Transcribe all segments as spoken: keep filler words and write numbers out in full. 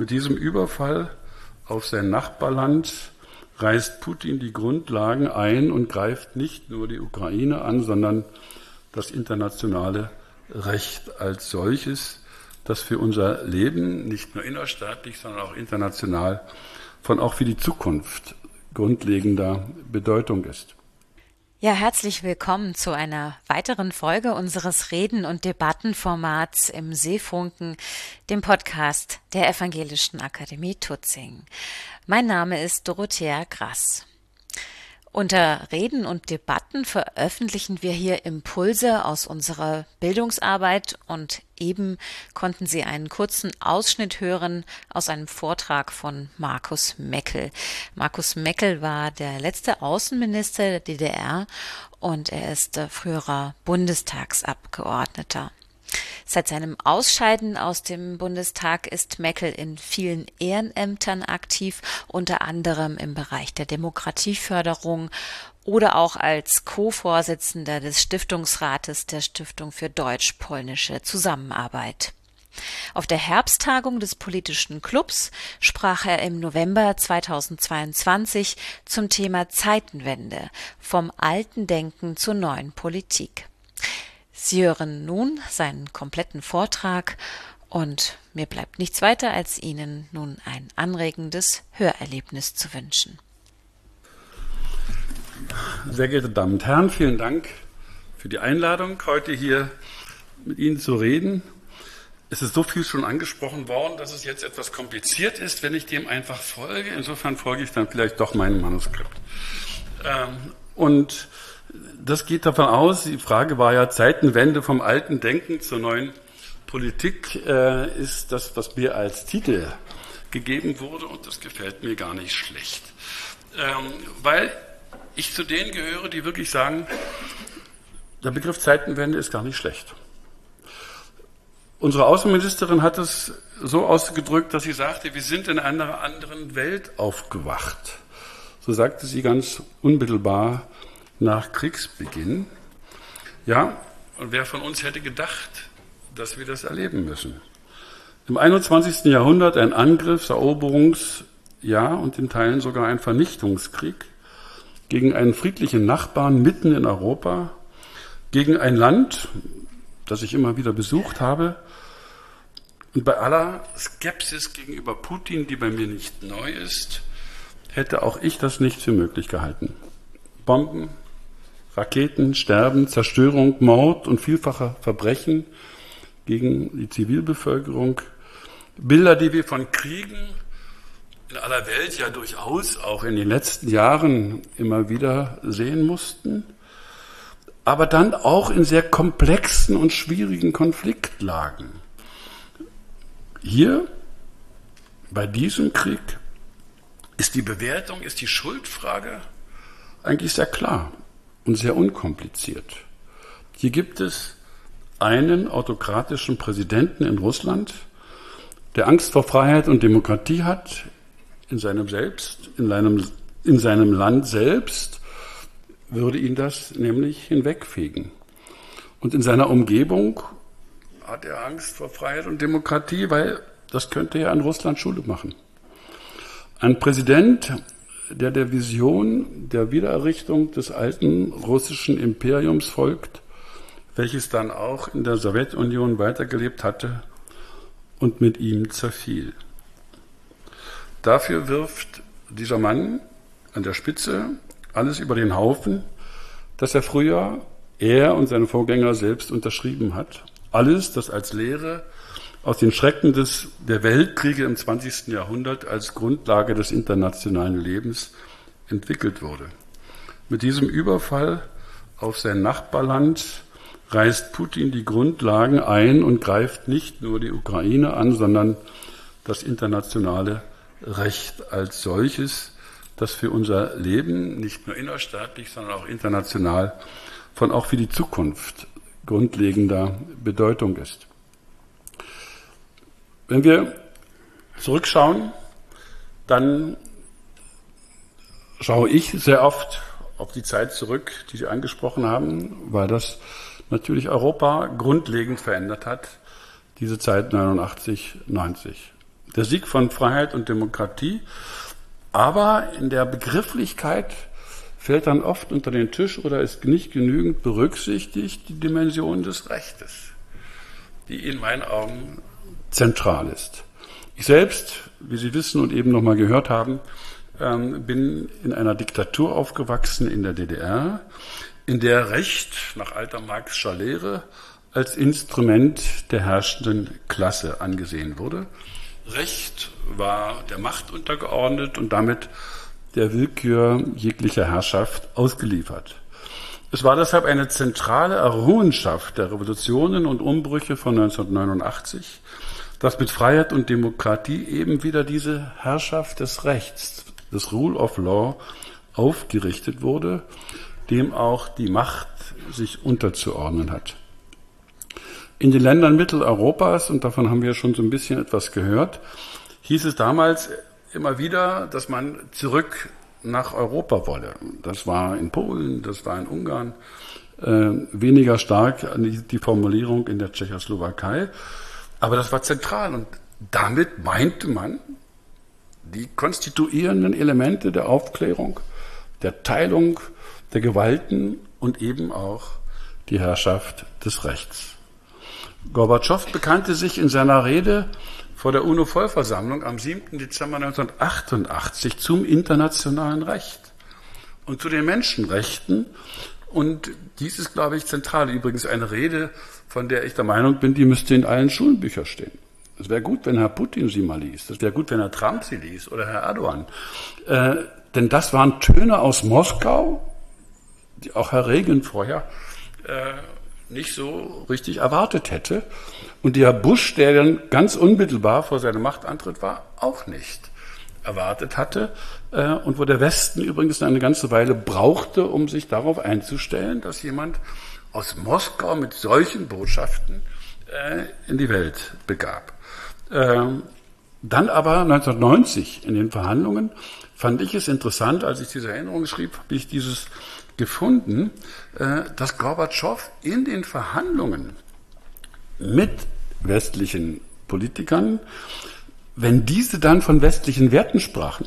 Mit diesem Überfall auf sein Nachbarland reißt Putin die Grundlagen ein und greift nicht nur die Ukraine an, sondern das internationale Recht als solches, das für unser Leben nicht nur innerstaatlich, sondern auch international von auch für die Zukunft grundlegender Bedeutung ist. Ja, herzlich willkommen zu einer weiteren Folge unseres Reden- und Debattenformats im Seefunken, dem Podcast der Evangelischen Akademie Tutzing. Mein Name ist Dorothea Grass. Unter Reden und Debatten veröffentlichen wir hier Impulse aus unserer Bildungsarbeit und eben konnten Sie einen kurzen Ausschnitt hören aus einem Vortrag von Markus Meckel. Markus Meckel war der letzte Außenminister der D D R und er ist früherer Bundestagsabgeordneter. Seit seinem Ausscheiden aus dem Bundestag ist Meckel in vielen Ehrenämtern aktiv, unter anderem im Bereich der Demokratieförderung oder auch als Co-Vorsitzender des Stiftungsrates der Stiftung für deutsch-polnische Zusammenarbeit. Auf der Herbsttagung des politischen Clubs sprach er im November zweitausendzweiundzwanzig zum Thema Zeitenwende, vom alten Denken zur neuen Politik. Sie hören nun seinen kompletten Vortrag und mir bleibt nichts weiter, als Ihnen nun ein anregendes Hörerlebnis zu wünschen. Sehr geehrte Damen und Herren, vielen Dank für die Einladung, heute hier mit Ihnen zu reden. Es ist so viel schon angesprochen worden, dass es jetzt etwas kompliziert ist, wenn ich dem einfach folge. Insofern folge ich dann vielleicht doch meinem Manuskript. Und das geht davon aus, die Frage war ja, Zeitenwende vom alten Denken zur neuen Politik äh, ist das, was mir als Titel gegeben wurde, und das gefällt mir gar nicht schlecht. Ähm, weil ich zu denen gehöre, die wirklich sagen, der Begriff Zeitenwende ist gar nicht schlecht. Unsere Außenministerin hat es so ausgedrückt, dass sie sagte, wir sind in einer anderen Welt aufgewacht. So sagte sie ganz unmittelbar nach Kriegsbeginn. Ja, und wer von uns hätte gedacht, dass wir das erleben müssen? Im einundzwanzigsten Jahrhundert ein Angriffs-, Eroberungs-, ja, und in Teilen sogar ein Vernichtungskrieg gegen einen friedlichen Nachbarn mitten in Europa, gegen ein Land, das ich immer wieder besucht habe. Und bei aller Skepsis gegenüber Putin, die bei mir nicht neu ist, hätte auch ich das nicht für möglich gehalten. Bomben, Raketen, Sterben, Zerstörung, Mord und vielfache Verbrechen gegen die Zivilbevölkerung. Bilder, die wir von Kriegen in aller Welt ja durchaus auch in den letzten Jahren immer wieder sehen mussten, aber dann auch in sehr komplexen und schwierigen Konfliktlagen. Hier, bei diesem Krieg, ist die Bewertung, ist die Schuldfrage eigentlich sehr klar und sehr unkompliziert. Hier gibt es einen autokratischen Präsidenten in Russland, der Angst vor Freiheit und Demokratie hat, in seinem Selbst, in seinem, in seinem Land selbst, würde ihn das nämlich hinwegfegen. Und in seiner Umgebung hat er Angst vor Freiheit und Demokratie, weil das könnte ja in Russland Schule machen. Ein Präsident, der der Vision der Wiedererrichtung des alten russischen Imperiums folgt, welches dann auch in der Sowjetunion weitergelebt hatte und mit ihm zerfiel. Dafür wirft dieser Mann an der Spitze alles über den Haufen, das er früher, er und seine Vorgänger selbst unterschrieben hat. Alles, das als Lehre aus den Schrecken des, der Weltkriege im zwanzigsten Jahrhundert als Grundlage des internationalen Lebens entwickelt wurde. Mit diesem Überfall auf sein Nachbarland reißt Putin die Grundlagen ein und greift nicht nur die Ukraine an, sondern das internationale Recht als solches, das für unser Leben nicht nur innerstaatlich, sondern auch international von auch für die Zukunft grundlegender Bedeutung ist. Wenn wir zurückschauen, dann schaue ich sehr oft auf die Zeit zurück, die Sie angesprochen haben, weil das natürlich Europa grundlegend verändert hat, diese Zeit neunundachtzig, neunzig. Der Sieg von Freiheit und Demokratie, aber in der Begrifflichkeit fällt dann oft unter den Tisch oder ist nicht genügend berücksichtigt die Dimension des Rechtes, die in meinen Augen zentral ist. Ich selbst, wie Sie wissen und eben noch mal gehört haben, ähm, bin in einer Diktatur aufgewachsen in der D D R, in der Recht nach alter Marxischer Lehre als Instrument der herrschenden Klasse angesehen wurde. Recht war der Macht untergeordnet und damit der Willkür jeglicher Herrschaft ausgeliefert. Es war deshalb eine zentrale Errungenschaft der Revolutionen und Umbrüche von neunzehnhundertneunundachtzig, dass mit Freiheit und Demokratie eben wieder diese Herrschaft des Rechts, des Rule of Law, aufgerichtet wurde, dem auch die Macht sich unterzuordnen hat. In den Ländern Mitteleuropas, und davon haben wir schon so ein bisschen etwas gehört, hieß es damals immer wieder, dass man zurück nach Europa wolle. Das war in Polen, das war in Ungarn, äh, weniger stark die, die Formulierung in der Tschechoslowakei. Aber das war zentral und damit meinte man die konstituierenden Elemente der Aufklärung, der Teilung der Gewalten und eben auch die Herrschaft des Rechts. Gorbatschow bekannte sich in seiner Rede vor der UNO-Vollversammlung am siebten Dezember neunzehnhundertachtundachtzig zum internationalen Recht und zu den Menschenrechten. Und dies ist, glaube ich, zentral. Übrigens eine Rede, von der ich der Meinung bin, die müsste in allen Schulbüchern stehen. Es wäre gut, wenn Herr Putin sie mal liest. Es wäre gut, wenn Herr Trump sie liest oder Herr Erdogan. Äh, denn das waren Töne aus Moskau, die auch Herr Reagan vorher äh, nicht so richtig erwartet hätte. Und der Bush, der dann ganz unmittelbar vor seinem Machtantritt war, auch nicht erwartet hatte. Äh, und wo der Westen übrigens eine ganze Weile brauchte, um sich darauf einzustellen, dass jemand aus Moskau mit solchen Botschaften äh, in die Welt begab. Äh, dann aber neunzehnhundertneunzig in den Verhandlungen fand ich es interessant, als ich diese Erinnerung schrieb, habe ich dieses gefunden, äh, dass Gorbatschow in den Verhandlungen mit westlichen Politikern, wenn diese dann von westlichen Werten sprachen,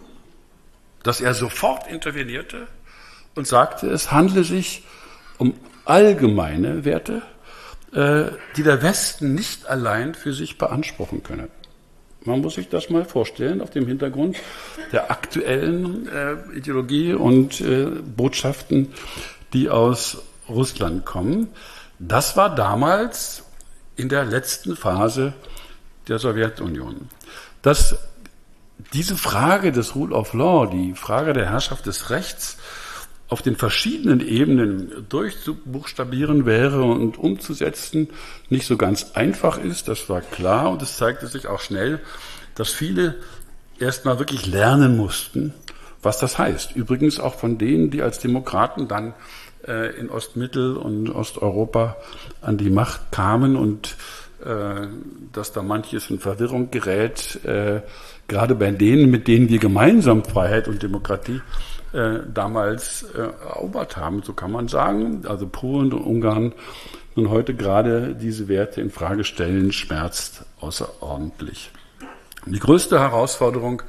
dass er sofort intervenierte und sagte, es handle sich um allgemeine Werte, äh, die der Westen nicht allein für sich beanspruchen könne. Man muss sich das mal vorstellen auf dem Hintergrund der aktuellen äh, Ideologie und äh, Botschaften, die aus Russland kommen. Das war damals in der letzten Phase der Sowjetunion. Dass diese Frage des Rule of Law, die Frage der Herrschaft des Rechts, auf den verschiedenen Ebenen durchzubuchstabieren wäre und umzusetzen, nicht so ganz einfach ist, das war klar. Und es zeigte sich auch schnell, dass viele erst mal wirklich lernen mussten, was das heißt. Übrigens auch von denen, die als Demokraten dann äh, in Ostmittel- und Osteuropa an die Macht kamen und äh, dass da manches in Verwirrung gerät, äh, gerade bei denen, mit denen wir gemeinsam Freiheit und Demokratie Äh, damals äh, erobert haben, so kann man sagen. Also Polen und Ungarn nun heute gerade diese Werte in Frage stellen, schmerzt außerordentlich. Die größte Herausforderung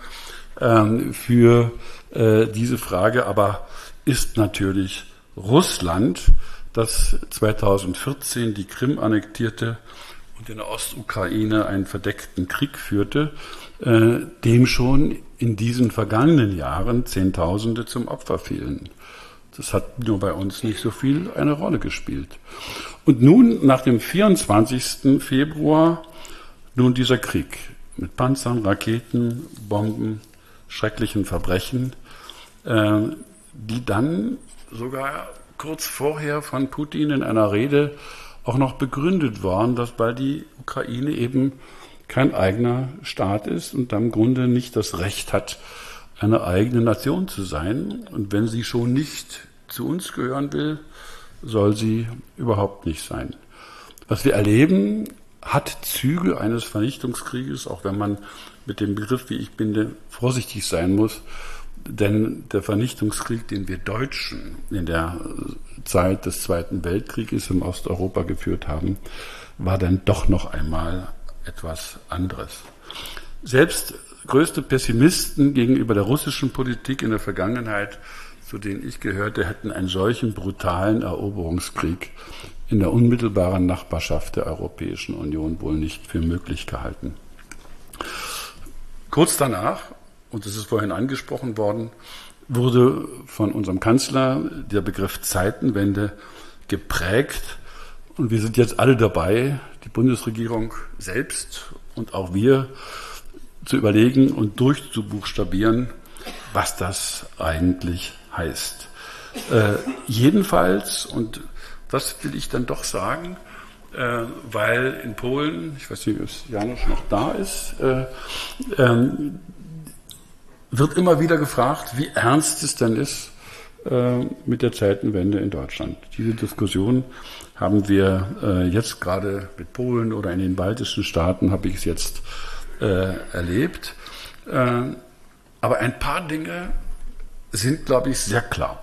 äh, für äh, diese Frage aber ist natürlich Russland, das zweitausendvierzehn die Krim annektierte und in der Ostukraine einen verdeckten Krieg führte, äh, dem schon in diesen vergangenen Jahren Zehntausende zum Opfer fielen. Das hat nur bei uns nicht so viel eine Rolle gespielt. Und nun, nach dem vierundzwanzigsten Februar, nun dieser Krieg mit Panzern, Raketen, Bomben, schrecklichen Verbrechen, äh, die dann sogar kurz vorher von Putin in einer Rede auch noch begründet waren, dass weil die Ukraine eben kein eigener Staat ist und im Grunde nicht das Recht hat, eine eigene Nation zu sein. Und wenn sie schon nicht zu uns gehören will, soll sie überhaupt nicht sein. Was wir erleben, hat Züge eines Vernichtungskrieges, auch wenn man mit dem Begriff, wie ich bin, vorsichtig sein muss. Denn der Vernichtungskrieg, den wir Deutschen in der Zeit des Zweiten Weltkrieges in Osteuropa geführt haben, war dann doch noch einmal etwas anderes. Selbst größte Pessimisten gegenüber der russischen Politik in der Vergangenheit, zu denen ich gehörte, hätten einen solchen brutalen Eroberungskrieg in der unmittelbaren Nachbarschaft der Europäischen Union wohl nicht für möglich gehalten. Kurz danach, und das ist vorhin angesprochen worden, wurde von unserem Kanzler der Begriff Zeitenwende geprägt. Und wir sind jetzt alle dabei, die Bundesregierung selbst und auch wir, zu überlegen und durchzubuchstabieren, was das eigentlich heißt. Äh, jedenfalls, und das will ich dann doch sagen, äh, weil in Polen, ich weiß nicht, ob Janusz noch da ist, äh, ähm, wird immer wieder gefragt, wie ernst es denn ist äh, mit der Zeitenwende in Deutschland. Diese Diskussion haben wir äh, jetzt gerade mit Polen oder in den baltischen Staaten, habe ich es jetzt äh, erlebt. Äh, aber ein paar Dinge sind, glaube ich, sehr klar.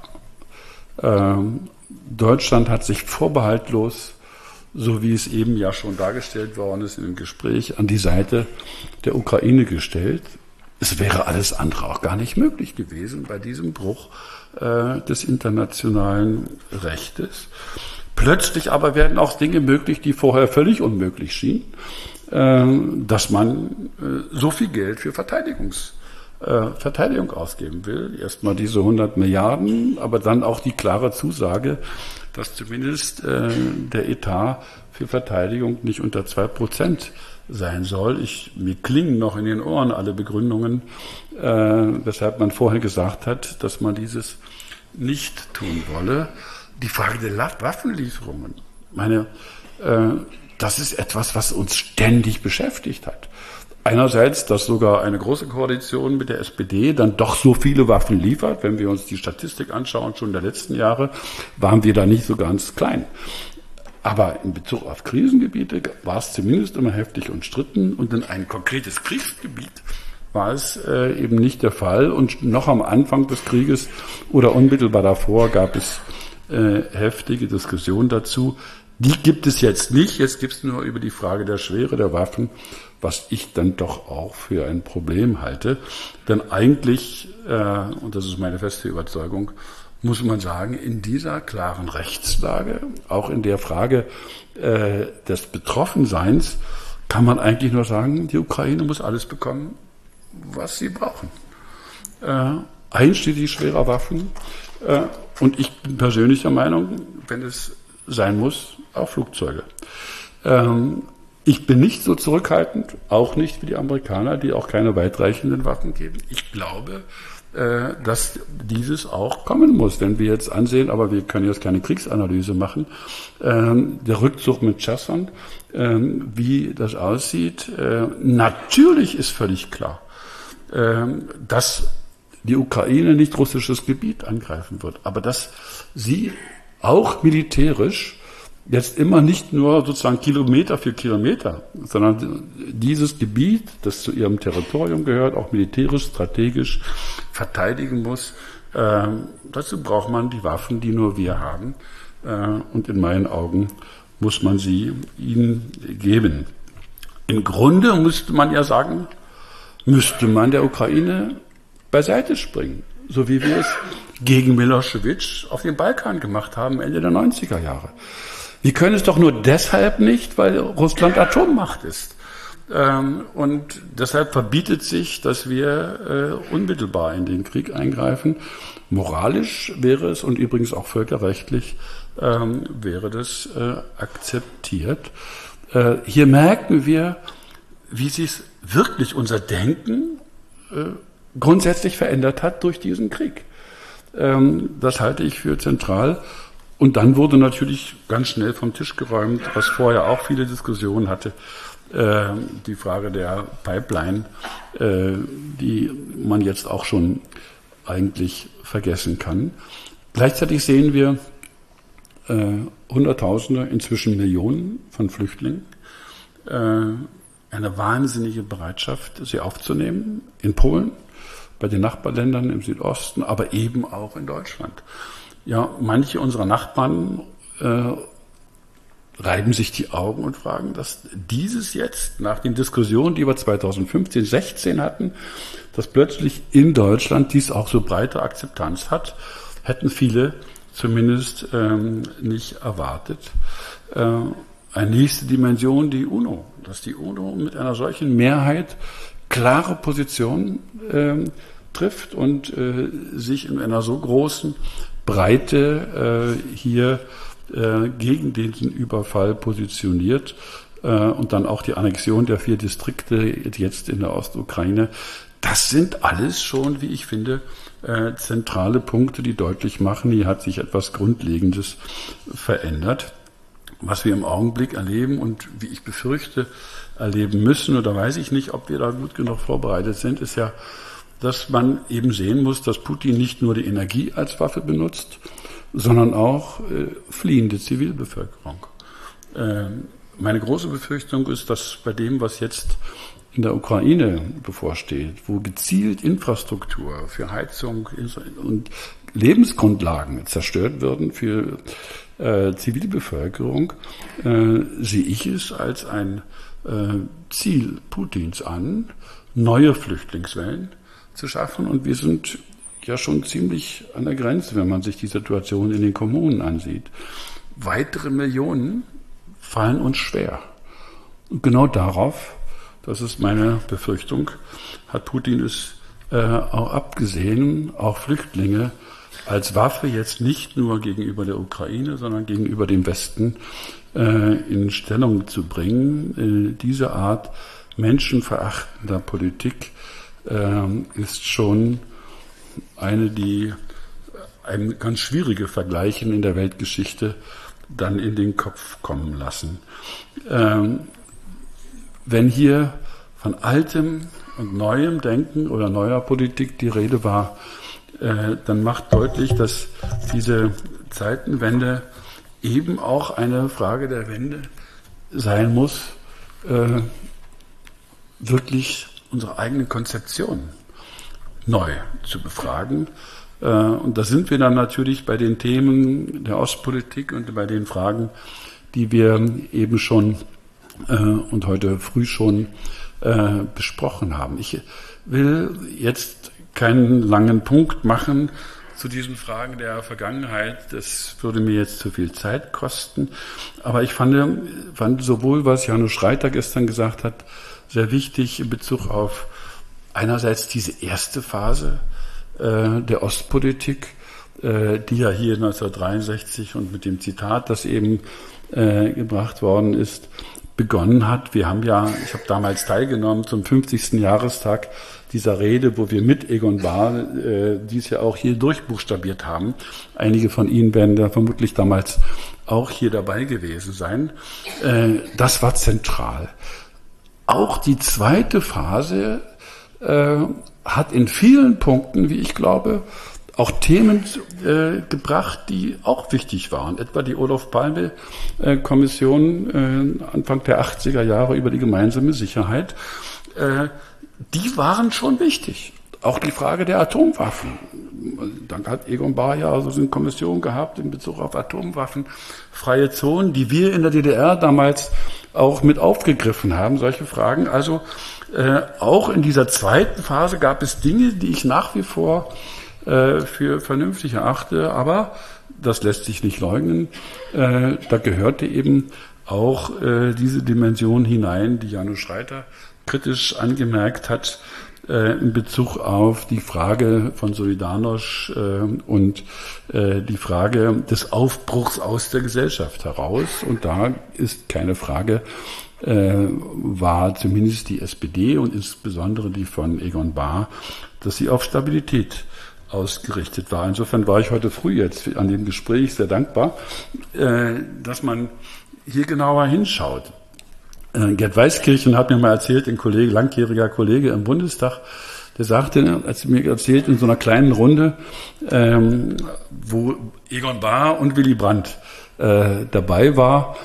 Äh, Deutschland hat sich vorbehaltlos, so wie es eben ja schon dargestellt worden ist in dem Gespräch, an die Seite der Ukraine gestellt. Es wäre alles andere auch gar nicht möglich gewesen bei diesem Bruch äh, des internationalen Rechtes. Plötzlich aber werden auch Dinge möglich, die vorher völlig unmöglich schienen, äh, dass man äh, so viel Geld für Verteidigungs, äh, Verteidigung ausgeben will. Erstmal diese hundert Milliarden, aber dann auch die klare Zusage, dass zumindest äh, der Etat für Verteidigung nicht unter zwei Prozent sein soll. Ich, mir klingen noch in den Ohren alle Begründungen, äh, weshalb man vorher gesagt hat, dass man dieses nicht tun wolle. Die Frage der Waffenlieferungen, meine, äh, das ist etwas, was uns ständig beschäftigt hat. Einerseits, dass sogar eine große Koalition mit der S P D dann doch so viele Waffen liefert. Wenn wir uns die Statistik anschauen, schon der letzten Jahre, waren wir da nicht so ganz klein. Aber in Bezug auf Krisengebiete war es zumindest immer heftig umstritten und in ein konkretes Kriegsgebiet war es äh, eben nicht der Fall. Und noch am Anfang des Krieges oder unmittelbar davor gab es äh, heftige Diskussionen dazu. Die gibt es jetzt nicht. Jetzt gibt es nur über die Frage der Schwere der Waffen, was ich dann doch auch für ein Problem halte. Denn eigentlich, äh, und das ist meine feste Überzeugung, muss man sagen, in dieser klaren Rechtslage, auch in der Frage äh, des Betroffenseins, kann man eigentlich nur sagen, die Ukraine muss alles bekommen, was sie brauchen. Äh, einschließlich schwerer Waffen. Äh, und ich bin persönlich der Meinung, wenn es sein muss, auch Flugzeuge. Ähm, ich bin nicht so zurückhaltend, auch nicht wie die Amerikaner, die auch keine weitreichenden Waffen geben. Ich glaube, dass dieses auch kommen muss. Wenn wir jetzt ansehen, aber wir können jetzt keine Kriegsanalyse machen, ähm, der Rückzug mit Cherson, ähm, wie das aussieht, äh, natürlich ist völlig klar, ähm, dass die Ukraine nicht russisches Gebiet angreifen wird, aber dass sie auch militärisch jetzt immer nicht nur sozusagen Kilometer für Kilometer, sondern dieses Gebiet, das zu ihrem Territorium gehört, auch militärisch, strategisch verteidigen muss. Äh, dazu braucht man die Waffen, die nur wir haben. Äh, und in meinen Augen muss man sie ihnen geben. Im Grunde müsste man ja sagen, müsste man der Ukraine beiseite springen, so wie wir es gegen Milosevic auf dem Balkan gemacht haben, Ende der neunziger Jahre. Wir können es doch nur deshalb nicht, weil Russland Atommacht ist. Ähm, und deshalb verbietet sich, dass wir äh, unmittelbar in den Krieg eingreifen. Moralisch wäre es und übrigens auch völkerrechtlich ähm, wäre das äh, akzeptiert. Äh, hier merken wir, wie sich wirklich unser Denken äh, grundsätzlich verändert hat durch diesen Krieg. Ähm, das halte ich für zentral. Und dann wurde natürlich ganz schnell vom Tisch geräumt, was vorher auch viele Diskussionen hatte, äh, die Frage der Pipeline, äh, die man jetzt auch schon eigentlich vergessen kann. Gleichzeitig sehen wir äh, Hunderttausende, inzwischen Millionen von Flüchtlingen, äh, eine wahnsinnige Bereitschaft, sie aufzunehmen in Polen, bei den Nachbarländern im Südosten, aber eben auch in Deutschland. Ja, manche unserer Nachbarn äh, reiben sich die Augen und fragen, dass dieses jetzt, nach den Diskussionen, die wir zweitausendfünfzehn, sechzehn hatten, dass plötzlich in Deutschland dies auch so breite Akzeptanz hat, hätten viele zumindest ähm, nicht erwartet. Äh, eine nächste Dimension, die UNO, dass die UNO mit einer solchen Mehrheit klare Positionen äh, trifft und äh, sich in einer so großen Breite äh, hier äh, gegen diesen Überfall positioniert äh, und dann auch die Annexion der vier Distrikte jetzt in der Ostukraine. Das sind alles schon, wie ich finde, äh, zentrale Punkte, die deutlich machen, hier hat sich etwas Grundlegendes verändert. Was wir im Augenblick erleben und wie ich befürchte, erleben müssen, oder weiß ich nicht, ob wir da gut genug vorbereitet sind, ist ja, dass man eben sehen muss, dass Putin nicht nur die Energie als Waffe benutzt, sondern auch äh, fliehende Zivilbevölkerung. Äh, meine große Befürchtung ist, dass bei dem, was jetzt in der Ukraine bevorsteht, wo gezielt Infrastruktur für Heizung und Lebensgrundlagen zerstört werden für äh, Zivilbevölkerung, äh, sehe ich es als ein äh, Ziel Putins an, neue Flüchtlingswellen zu schaffen. Und wir sind ja schon ziemlich an der Grenze, wenn man sich die Situation in den Kommunen ansieht. Weitere Millionen fallen uns schwer. Und genau darauf, das ist meine Befürchtung, hat Putin es äh, auch abgesehen, auch Flüchtlinge als Waffe jetzt nicht nur gegenüber der Ukraine, sondern gegenüber dem Westen äh, in Stellung zu bringen. Äh, diese Art menschenverachtender Politik äh, ist schon eine, die ein ganz schwierige Vergleichen in der Weltgeschichte dann in den Kopf kommen lassen. Ähm, wenn hier von altem und neuem Denken oder neuer Politik die Rede war, äh, dann macht deutlich, dass diese Zeitenwende eben auch eine Frage der Wende sein muss, äh, wirklich unsere eigene Konzeption neu zu befragen. Äh, und da sind wir dann natürlich bei den Themen der Ostpolitik und bei den Fragen, die wir eben schon äh, und heute früh schon äh, besprochen haben. Ich will jetzt keinen langen Punkt machen zu diesen Fragen der Vergangenheit. Das würde mir jetzt zu viel Zeit kosten. Aber ich fand, fand sowohl, was Janusz Schreiter gestern gesagt hat, sehr wichtig in Bezug auf einerseits diese erste Phase äh, der Ostpolitik, äh, die ja hier neunzehnhundertdreiundsechzig und mit dem Zitat, das eben äh, gebracht worden ist, begonnen hat. Wir haben ja, ich habe damals teilgenommen zum fünfzigsten Jahrestag dieser Rede, wo wir mit Egon Bahr äh, dies ja auch hier durchbuchstabiert haben. Einige von Ihnen werden da vermutlich damals auch hier dabei gewesen sein. Äh, das war zentral. Auch die zweite Phase äh, hat in vielen Punkten, wie ich glaube, auch Themen äh, gebracht, die auch wichtig waren. Etwa die Olof-Palme-Kommission äh, Anfang der achtziger Jahre über die gemeinsame Sicherheit. Äh, die waren schon wichtig. Auch die Frage der Atomwaffen. Dann hat Egon Bahr ja also eine Kommission gehabt in Bezug auf Atomwaffen, freie Zonen, die wir in der D D R damals auch mit aufgegriffen haben, solche Fragen. Also äh, auch in dieser zweiten Phase gab es Dinge, die ich nach wie vor äh, für vernünftig erachte, aber das lässt sich nicht leugnen. Äh, da gehörte eben auch äh, diese Dimension hinein, die Janusz Schreiter kritisch angemerkt hat, äh, in Bezug auf die Frage von Solidarność äh, und äh, die Frage des Aufbruchs aus der Gesellschaft heraus. Und da ist keine Frage, äh, war zumindest die S P D und insbesondere die von Egon Bahr, dass sie auf Stabilität ausgerichtet war. Insofern war ich heute früh jetzt an dem Gespräch sehr dankbar, äh, dass man hier genauer hinschaut. Gerd Weißkirchen hat mir mal erzählt, ein Kollege, langjähriger Kollege im Bundestag, der sagte, als er mir erzählt, in so einer kleinen Runde, ähm, wo Egon Bahr und Willy Brandt äh, dabei war,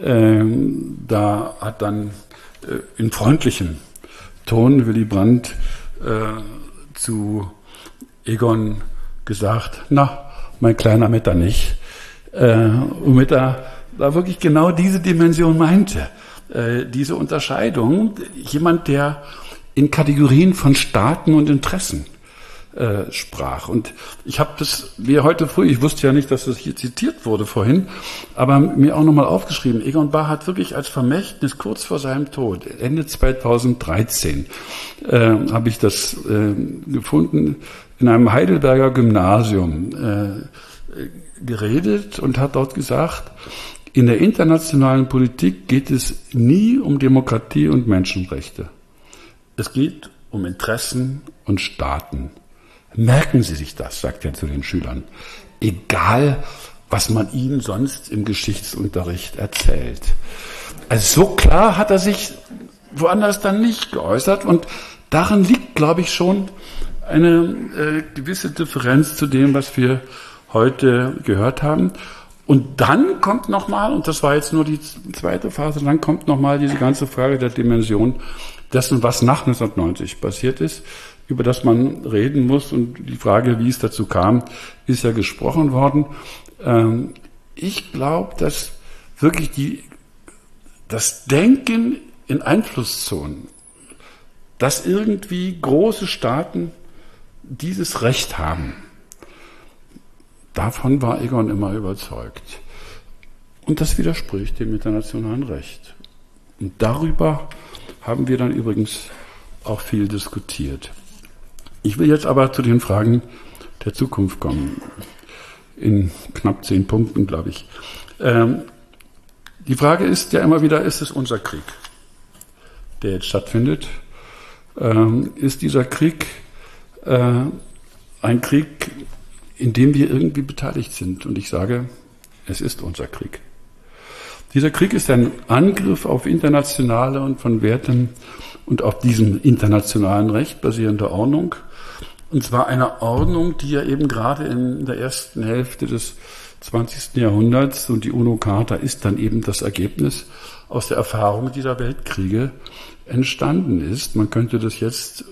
ähm, da hat dann äh, in freundlichem Ton Willy Brandt äh, zu Egon gesagt, na, mein kleiner Metternich. Äh, und Metter da wirklich genau diese Dimension meinte. Äh, diese Unterscheidung, jemand, der in Kategorien von Staaten und Interessen äh, sprach. Und ich habe das mir heute früh, ich wusste ja nicht, dass das hier zitiert wurde vorhin, aber mir auch nochmal aufgeschrieben. Egon Bahr hat wirklich als Vermächtnis kurz vor seinem Tod, Ende zweitausenddreizehn, äh, habe ich das äh, gefunden, in einem Heidelberger Gymnasium äh, geredet und hat dort gesagt, in der internationalen Politik geht es nie um Demokratie und Menschenrechte. Es geht um Interessen und Staaten. Merken Sie sich das, sagt er zu den Schülern. Egal, was man ihnen sonst im Geschichtsunterricht erzählt. Also so klar hat er sich woanders dann nicht geäußert. Und darin liegt, glaube ich, schon eine äh, gewisse Differenz zu dem, was wir heute gehört haben. Und dann kommt nochmal, und das war jetzt nur die zweite Phase, dann kommt nochmal diese ganze Frage der Dimension dessen, was nach neunzehnhundertneunzig passiert ist, über das man reden muss. Und die Frage, wie es dazu kam, ist ja gesprochen worden. Ähm, ich glaube, dass wirklich die, das Denken in Einflusszonen, dass irgendwie große Staaten dieses Recht haben, davon war Egon immer überzeugt. Und das widerspricht dem internationalen Recht. Und darüber haben wir dann übrigens auch viel diskutiert. Ich will jetzt aber zu den Fragen der Zukunft kommen. In knapp zehn Punkten, glaube ich. Ähm, die Frage ist ja immer wieder, ist es unser Krieg, der jetzt stattfindet? Ähm, ist dieser Krieg äh, ein Krieg, in dem wir irgendwie beteiligt sind? Und ich sage, es ist unser Krieg. Dieser Krieg ist ein Angriff auf internationale und von Werten und auf diesem internationalen Recht basierende Ordnung. Und zwar eine Ordnung, die ja eben gerade in der ersten Hälfte des zwanzigsten Jahrhunderts, und die UNO-Charta ist dann eben das Ergebnis aus der Erfahrung dieser Weltkriege, entstanden ist. Man könnte das jetzt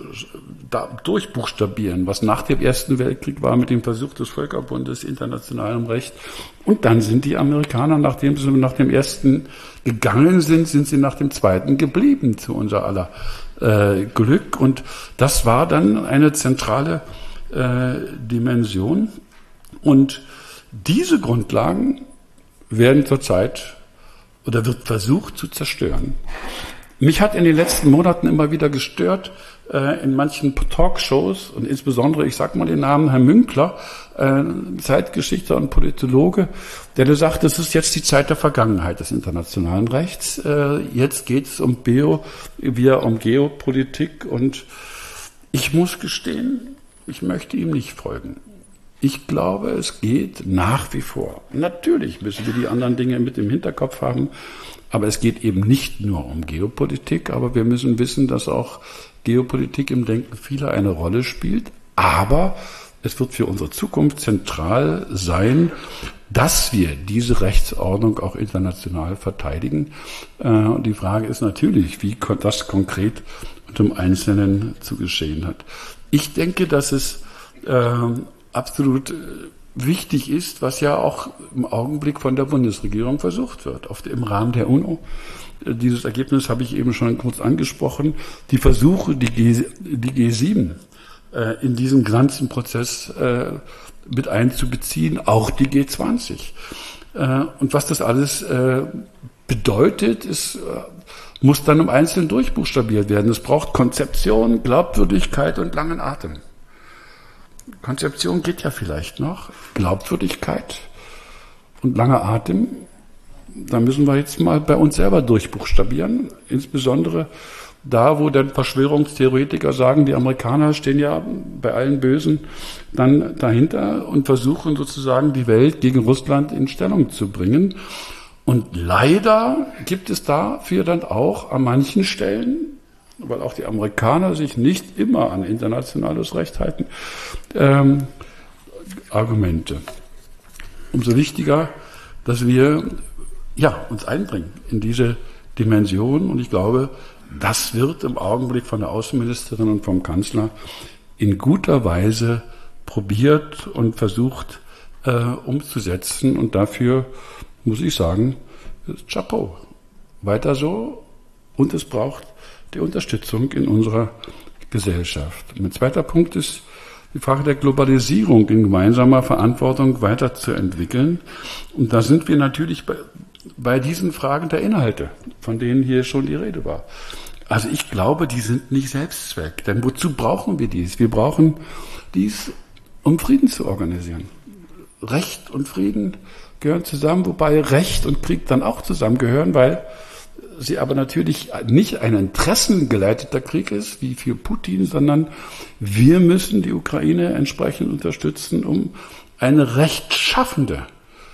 da durchbuchstabieren, was nach dem Ersten Weltkrieg war mit dem Versuch des Völkerbundes, internationalem Recht. Und dann sind die Amerikaner, nachdem sie nach dem Ersten gegangen sind, sind sie nach dem Zweiten geblieben, zu unser aller äh, Glück. Und das war dann eine zentrale äh, Dimension. Und diese Grundlagen werden zurzeit oder wird versucht zu zerstören. Mich hat in den letzten Monaten immer wieder gestört, äh, in manchen Talkshows und insbesondere, ich sag mal den Namen, Herr Münkler, äh, Zeitgeschichtler und Politologe, der da sagt, es ist jetzt die Zeit der Vergangenheit des internationalen Rechts. Äh, jetzt geht es um Bio, wieder um Geopolitik, und ich muss gestehen, ich möchte ihm nicht folgen. Ich glaube, es geht nach wie vor. Natürlich müssen wir die anderen Dinge mit im Hinterkopf haben, aber es geht eben nicht nur um Geopolitik, aber wir müssen wissen, dass auch Geopolitik im Denken vieler eine Rolle spielt. Aber es wird für unsere Zukunft zentral sein, dass wir diese Rechtsordnung auch international verteidigen. Und die Frage ist natürlich, wie das konkret und im Einzelnen zu geschehen hat. Ich denke, dass es äh, absolut wichtig ist, was ja auch im Augenblick von der Bundesregierung versucht wird, auf, im Rahmen der UNO. Dieses Ergebnis habe ich eben schon kurz angesprochen. Die Versuche, die G, die G sieben äh, in diesen ganzen Prozess äh, mit einzubeziehen, auch die G zwanzig. Äh, und was das alles äh, bedeutet, ist, äh, muss dann im Einzelnen durchbuchstabiert werden. Es braucht Konzeption, Glaubwürdigkeit und langen Atem. Konzeption geht ja vielleicht noch. Glaubwürdigkeit und langer Atem, da müssen wir jetzt mal bei uns selber durchbuchstabieren. Insbesondere da, wo dann Verschwörungstheoretiker sagen, die Amerikaner stehen ja bei allen Bösen dann dahinter und versuchen sozusagen die Welt gegen Russland in Stellung zu bringen. Und leider gibt es dafür dann auch an manchen Stellen, weil auch die Amerikaner sich nicht immer an internationales Recht halten, ähm, Argumente. Umso wichtiger, dass wir ja, uns einbringen in diese Dimension. Und ich glaube, das wird im Augenblick von der Außenministerin und vom Kanzler in guter Weise probiert und versucht äh, umzusetzen. Und dafür, muss ich sagen, Chapeau. Weiter so. Und es braucht die Unterstützung in unserer Gesellschaft. Und mein zweiter Punkt ist die Frage der Globalisierung in gemeinsamer Verantwortung weiterzuentwickeln. Und da sind wir natürlich bei, bei diesen Fragen der Inhalte, von denen hier schon die Rede war. Also ich glaube, die sind nicht Selbstzweck. Denn wozu brauchen wir dies? Wir brauchen dies, um Frieden zu organisieren. Recht und Frieden gehören zusammen, wobei Recht und Krieg dann auch zusammengehören, weil sie aber natürlich nicht ein interessengeleiteter Krieg ist, wie für Putin, sondern wir müssen die Ukraine entsprechend unterstützen, um eine rechtschaffende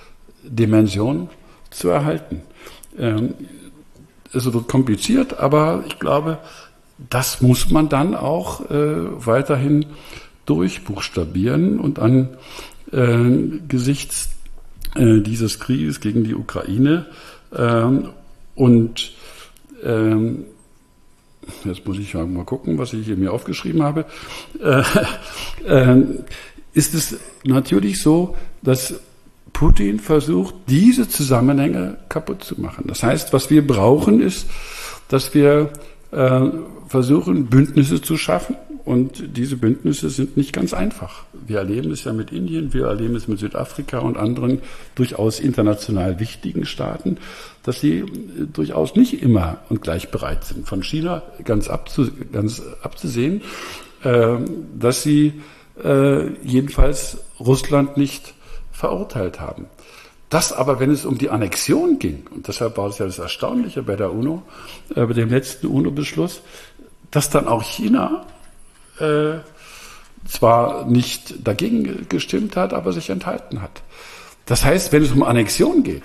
Dimension zu erhalten. Ähm, es wird kompliziert, aber ich glaube, das muss man dann auch äh, weiterhin durchbuchstabieren und an äh, Gesichts äh, dieses Krieges gegen die Ukraine äh, und ähm, jetzt muss ich mal gucken, was ich hier mir aufgeschrieben habe, äh, äh, ist es natürlich so, dass Putin versucht, diese Zusammenhänge kaputt zu machen. Das heißt, was wir brauchen, ist, dass wir äh, versuchen, Bündnisse zu schaffen. Und diese Bündnisse sind nicht ganz einfach. Wir erleben es ja mit Indien, wir erleben es mit Südafrika und anderen durchaus international wichtigen Staaten, dass sie durchaus nicht immer und gleich bereit sind. Von China ganz, abzu, ganz abzusehen, äh, dass sie äh, jedenfalls Russland nicht verurteilt haben. Das aber, wenn es um die Annexion ging, und deshalb war es ja das Erstaunliche bei der UNO, äh, bei dem letzten UNO-Beschluss, dass dann auch China äh, zwar nicht dagegen gestimmt hat, aber sich enthalten hat. Das heißt, wenn es um Annexion geht,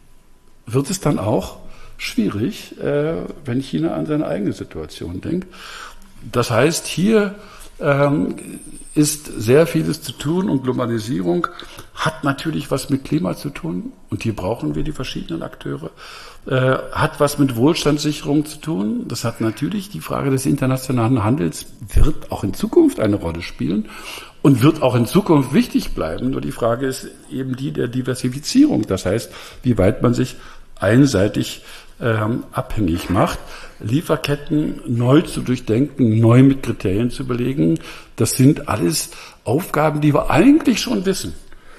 wird es dann auch schwierig, äh, wenn China an seine eigene Situation denkt. Das heißt, hier ähm, ist sehr vieles zu tun und Globalisierung hat natürlich was mit Klima zu tun und hier brauchen wir die verschiedenen Akteure. Äh, hat was mit Wohlstandssicherung zu tun. Das hat natürlich die Frage des internationalen Handels, wird auch in Zukunft eine Rolle spielen und wird auch in Zukunft wichtig bleiben. Nur die Frage ist eben die der Diversifizierung. Das heißt, wie weit man sich einseitig ähm, abhängig macht. Lieferketten neu zu durchdenken, neu mit Kriterien zu belegen, das sind alles Aufgaben, die wir eigentlich schon wissen,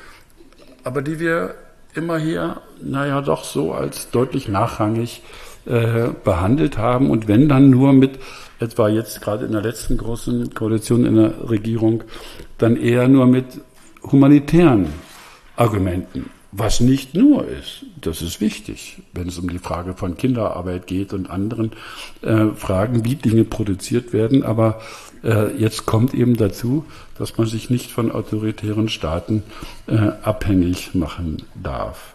aber die wir immer hier, naja, doch so als deutlich nachrangig äh, behandelt haben und wenn dann nur mit, etwa jetzt gerade in der letzten großen Koalition in der Regierung, dann eher nur mit humanitären Argumenten. Was nicht nur ist, das ist wichtig, wenn es um die Frage von Kinderarbeit geht und anderen äh, Fragen, wie Dinge produziert werden. Aber äh, jetzt kommt eben dazu, dass man sich nicht von autoritären Staaten äh, abhängig machen darf.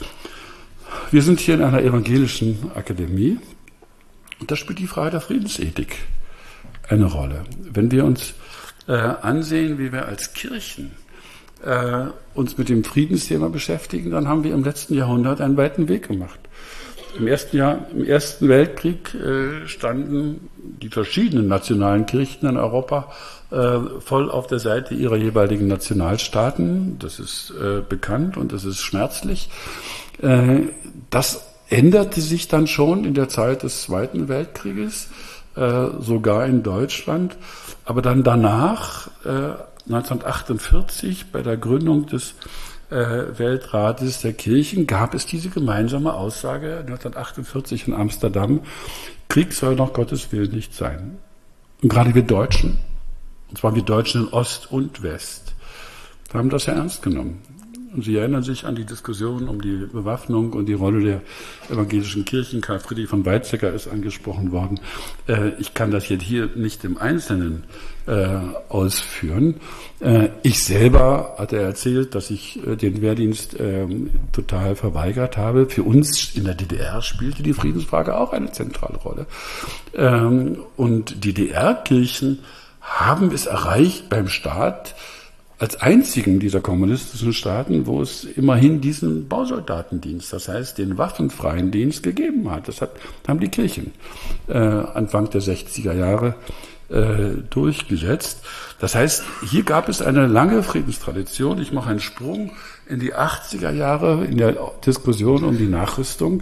Wir sind hier in einer evangelischen Akademie und da spielt die Frage der Friedensethik eine Rolle. Wenn wir uns äh, ansehen, wie wir als Kirchen Äh, uns mit dem Friedensthema beschäftigen, dann haben wir im letzten Jahrhundert einen weiten Weg gemacht. Im ersten, Jahr, im ersten Weltkrieg äh, standen die verschiedenen nationalen Kirchen in Europa äh, voll auf der Seite ihrer jeweiligen Nationalstaaten. Das ist äh, bekannt und das ist schmerzlich. Äh, das änderte sich dann schon in der Zeit des Zweiten Weltkrieges, äh, sogar in Deutschland. Aber dann danach, äh, neunzehnhundertachtundvierzig, bei der Gründung des äh, Weltrates der Kirchen, gab es diese gemeinsame Aussage neunzehnhundertachtundvierzig in Amsterdam, Krieg soll nach Gottes Willen nicht sein. Und gerade wir Deutschen, und zwar wir Deutschen in Ost und West, haben das ja ernst genommen. Und Sie erinnern sich an die Diskussion um die Bewaffnung und die Rolle der evangelischen Kirchen. Karl Friedrich von Weizsäcker ist angesprochen worden. Äh, ich kann das jetzt hier nicht im Einzelnen äh, ausführen. Äh, ich selber hatte erzählt, dass ich äh, den Wehrdienst äh, total verweigert habe. Für uns in der D D R spielte die Friedensfrage auch eine zentrale Rolle. Ähm, und D D R-Kirchen haben es erreicht beim Staat, als einzigen dieser kommunistischen Staaten, wo es immerhin diesen Bausoldatendienst, das heißt den waffenfreien Dienst gegeben hat. Das hat, haben die Kirchen äh, Anfang der sechziger Jahre äh, durchgesetzt. Das heißt, hier gab es eine lange Friedenstradition. Ich mache einen Sprung in die achtziger Jahre, in der Diskussion um die Nachrüstung,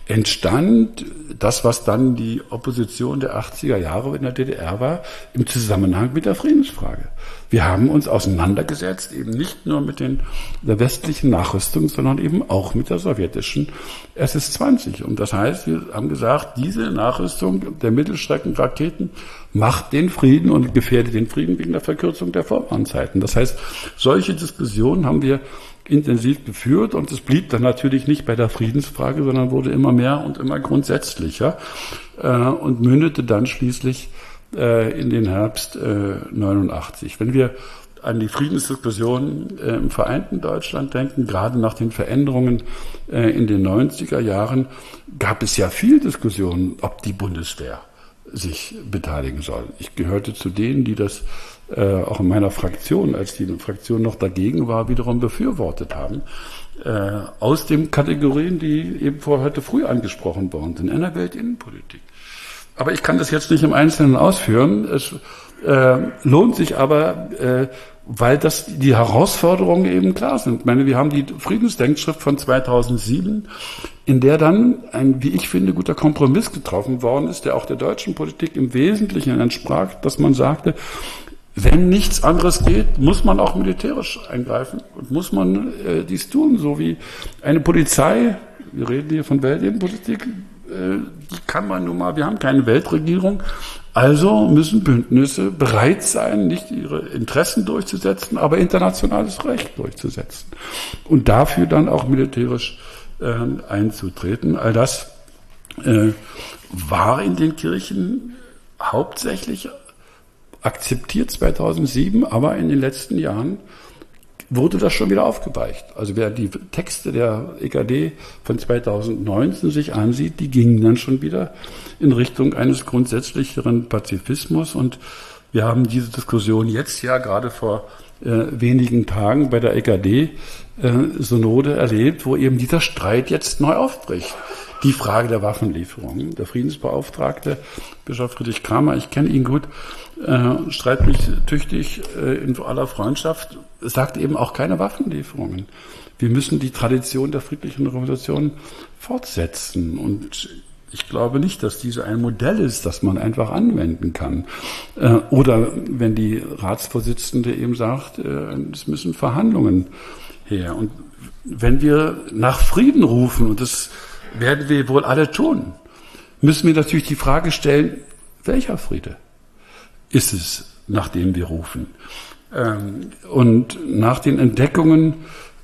entstand das, was dann die Opposition der achtziger Jahre in der D D R war, im Zusammenhang mit der Friedensfrage. Wir haben uns auseinandergesetzt, eben nicht nur mit den, der westlichen Nachrüstung, sondern eben auch mit der sowjetischen S S zwanzig. Und das heißt, wir haben gesagt, diese Nachrüstung der Mittelstreckenraketen macht den Frieden und gefährdet den Frieden wegen der Verkürzung der Vorwarnzeiten. Das heißt, solche Diskussionen haben wir intensiv geführt und es blieb dann natürlich nicht bei der Friedensfrage, sondern wurde immer mehr und immer grundsätzlicher äh, und mündete dann schließlich äh, in den Herbst äh, neunundachtzig. Wenn wir an die Friedensdiskussion äh, im vereinten Deutschland denken, gerade nach den Veränderungen äh, in den neunziger Jahren, gab es ja viel Diskussionen, ob die Bundeswehr sich beteiligen soll. Ich gehörte zu denen, die das äh, auch in meiner Fraktion, als die Fraktion noch dagegen war, wiederum befürwortet haben. Äh, aus den Kategorien, die eben vor heute früh angesprochen worden sind, in der Weltinnenpolitik. Aber ich kann das jetzt nicht im Einzelnen ausführen. Es äh, lohnt sich aber, äh, weil das die Herausforderungen eben klar sind. Ich meine, wir haben die Friedensdenkschrift von zweitausendsieben, in der dann ein, wie ich finde, guter Kompromiss getroffen worden ist, der auch der deutschen Politik im Wesentlichen entsprach, dass man sagte, wenn nichts anderes geht, muss man auch militärisch eingreifen und muss man äh, dies tun, so wie eine Polizei, wir reden hier von Weltinnenpolitik, äh, die kann man nun mal, wir haben keine Weltregierung, also müssen Bündnisse bereit sein, nicht ihre Interessen durchzusetzen, aber internationales Recht durchzusetzen und dafür dann auch militärisch äh, einzutreten. All das äh, war in den Kirchen hauptsächlich akzeptiert zweitausendsieben, aber in den letzten Jahren wurde das schon wieder aufgeweicht. Also wer die Texte der E K D von zweitausendneunzehn sich ansieht, die gingen dann schon wieder in Richtung eines grundsätzlicheren Pazifismus. Und wir haben diese Diskussion jetzt ja gerade vor äh, wenigen Tagen bei der E K D-Synode äh, erlebt, wo eben dieser Streit jetzt neu aufbricht. Die Frage der Waffenlieferung. Der Friedensbeauftragte, Bischof Friedrich Kramer, ich kenne ihn gut, äh, streitet mich tüchtig äh, in aller Freundschaft, sagt eben auch keine Waffenlieferungen. Wir müssen die Tradition der friedlichen Revolution fortsetzen. Und ich glaube nicht, dass diese ein Modell ist, das man einfach anwenden kann. Äh, oder wenn die Ratsvorsitzende eben sagt, äh, es müssen Verhandlungen her. Und wenn wir nach Frieden rufen, und das werden wir wohl alle tun, müssen wir natürlich die Frage stellen, welcher Friede ist es, nach dem wir rufen? Und nach den Entdeckungen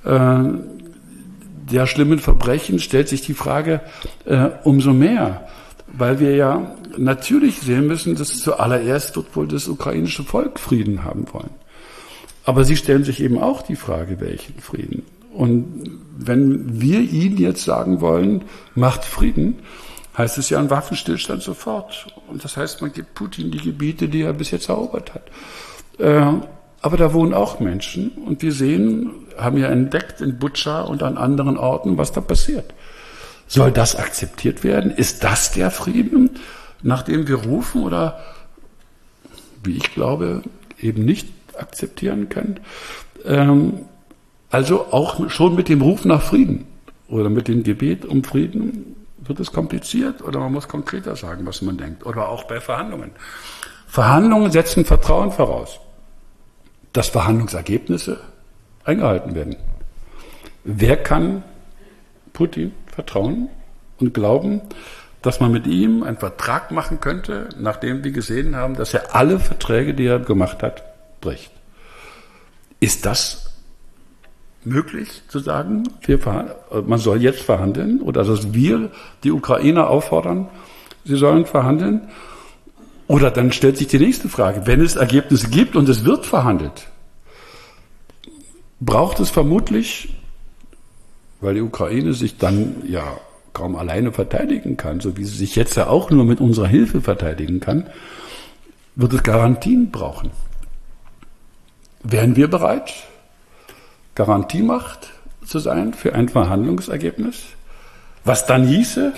der schlimmen Verbrechen stellt sich die Frage umso mehr, weil wir ja natürlich sehen müssen, dass zuallererst wird wohl das ukrainische Volk Frieden haben wollen. Aber sie stellen sich eben auch die Frage, welchen Frieden? Und wenn wir ihnen jetzt sagen wollen, macht Frieden, heißt es ja ein Waffenstillstand sofort. Und das heißt, man gibt Putin die Gebiete, die er bis jetzt erobert hat. Äh, aber da wohnen auch Menschen. Und wir sehen, haben ja entdeckt in Butscha und an anderen Orten, was da passiert. Soll das akzeptiert werden? Ist das der Frieden, nach dem wir rufen oder, wie ich glaube, eben nicht akzeptieren können? Ähm, Also auch schon mit dem Ruf nach Frieden oder mit dem Gebet um Frieden wird es kompliziert oder man muss konkreter sagen, was man denkt. Oder auch bei Verhandlungen. Verhandlungen setzen Vertrauen voraus, dass Verhandlungsergebnisse eingehalten werden. Wer kann Putin vertrauen und glauben, dass man mit ihm einen Vertrag machen könnte, nachdem wir gesehen haben, dass er alle Verträge, die er gemacht hat, bricht? Ist das möglich zu sagen, wir, man soll jetzt verhandeln oder dass wir die Ukrainer auffordern, sie sollen verhandeln? Oder dann stellt sich die nächste Frage, wenn es Ergebnisse gibt und es wird verhandelt, braucht es vermutlich, weil die Ukraine sich dann ja kaum alleine verteidigen kann, so wie sie sich jetzt ja auch nur mit unserer Hilfe verteidigen kann, wird es Garantien brauchen. Wären wir bereit, Garantiemacht zu sein für ein Verhandlungsergebnis, was dann hieße,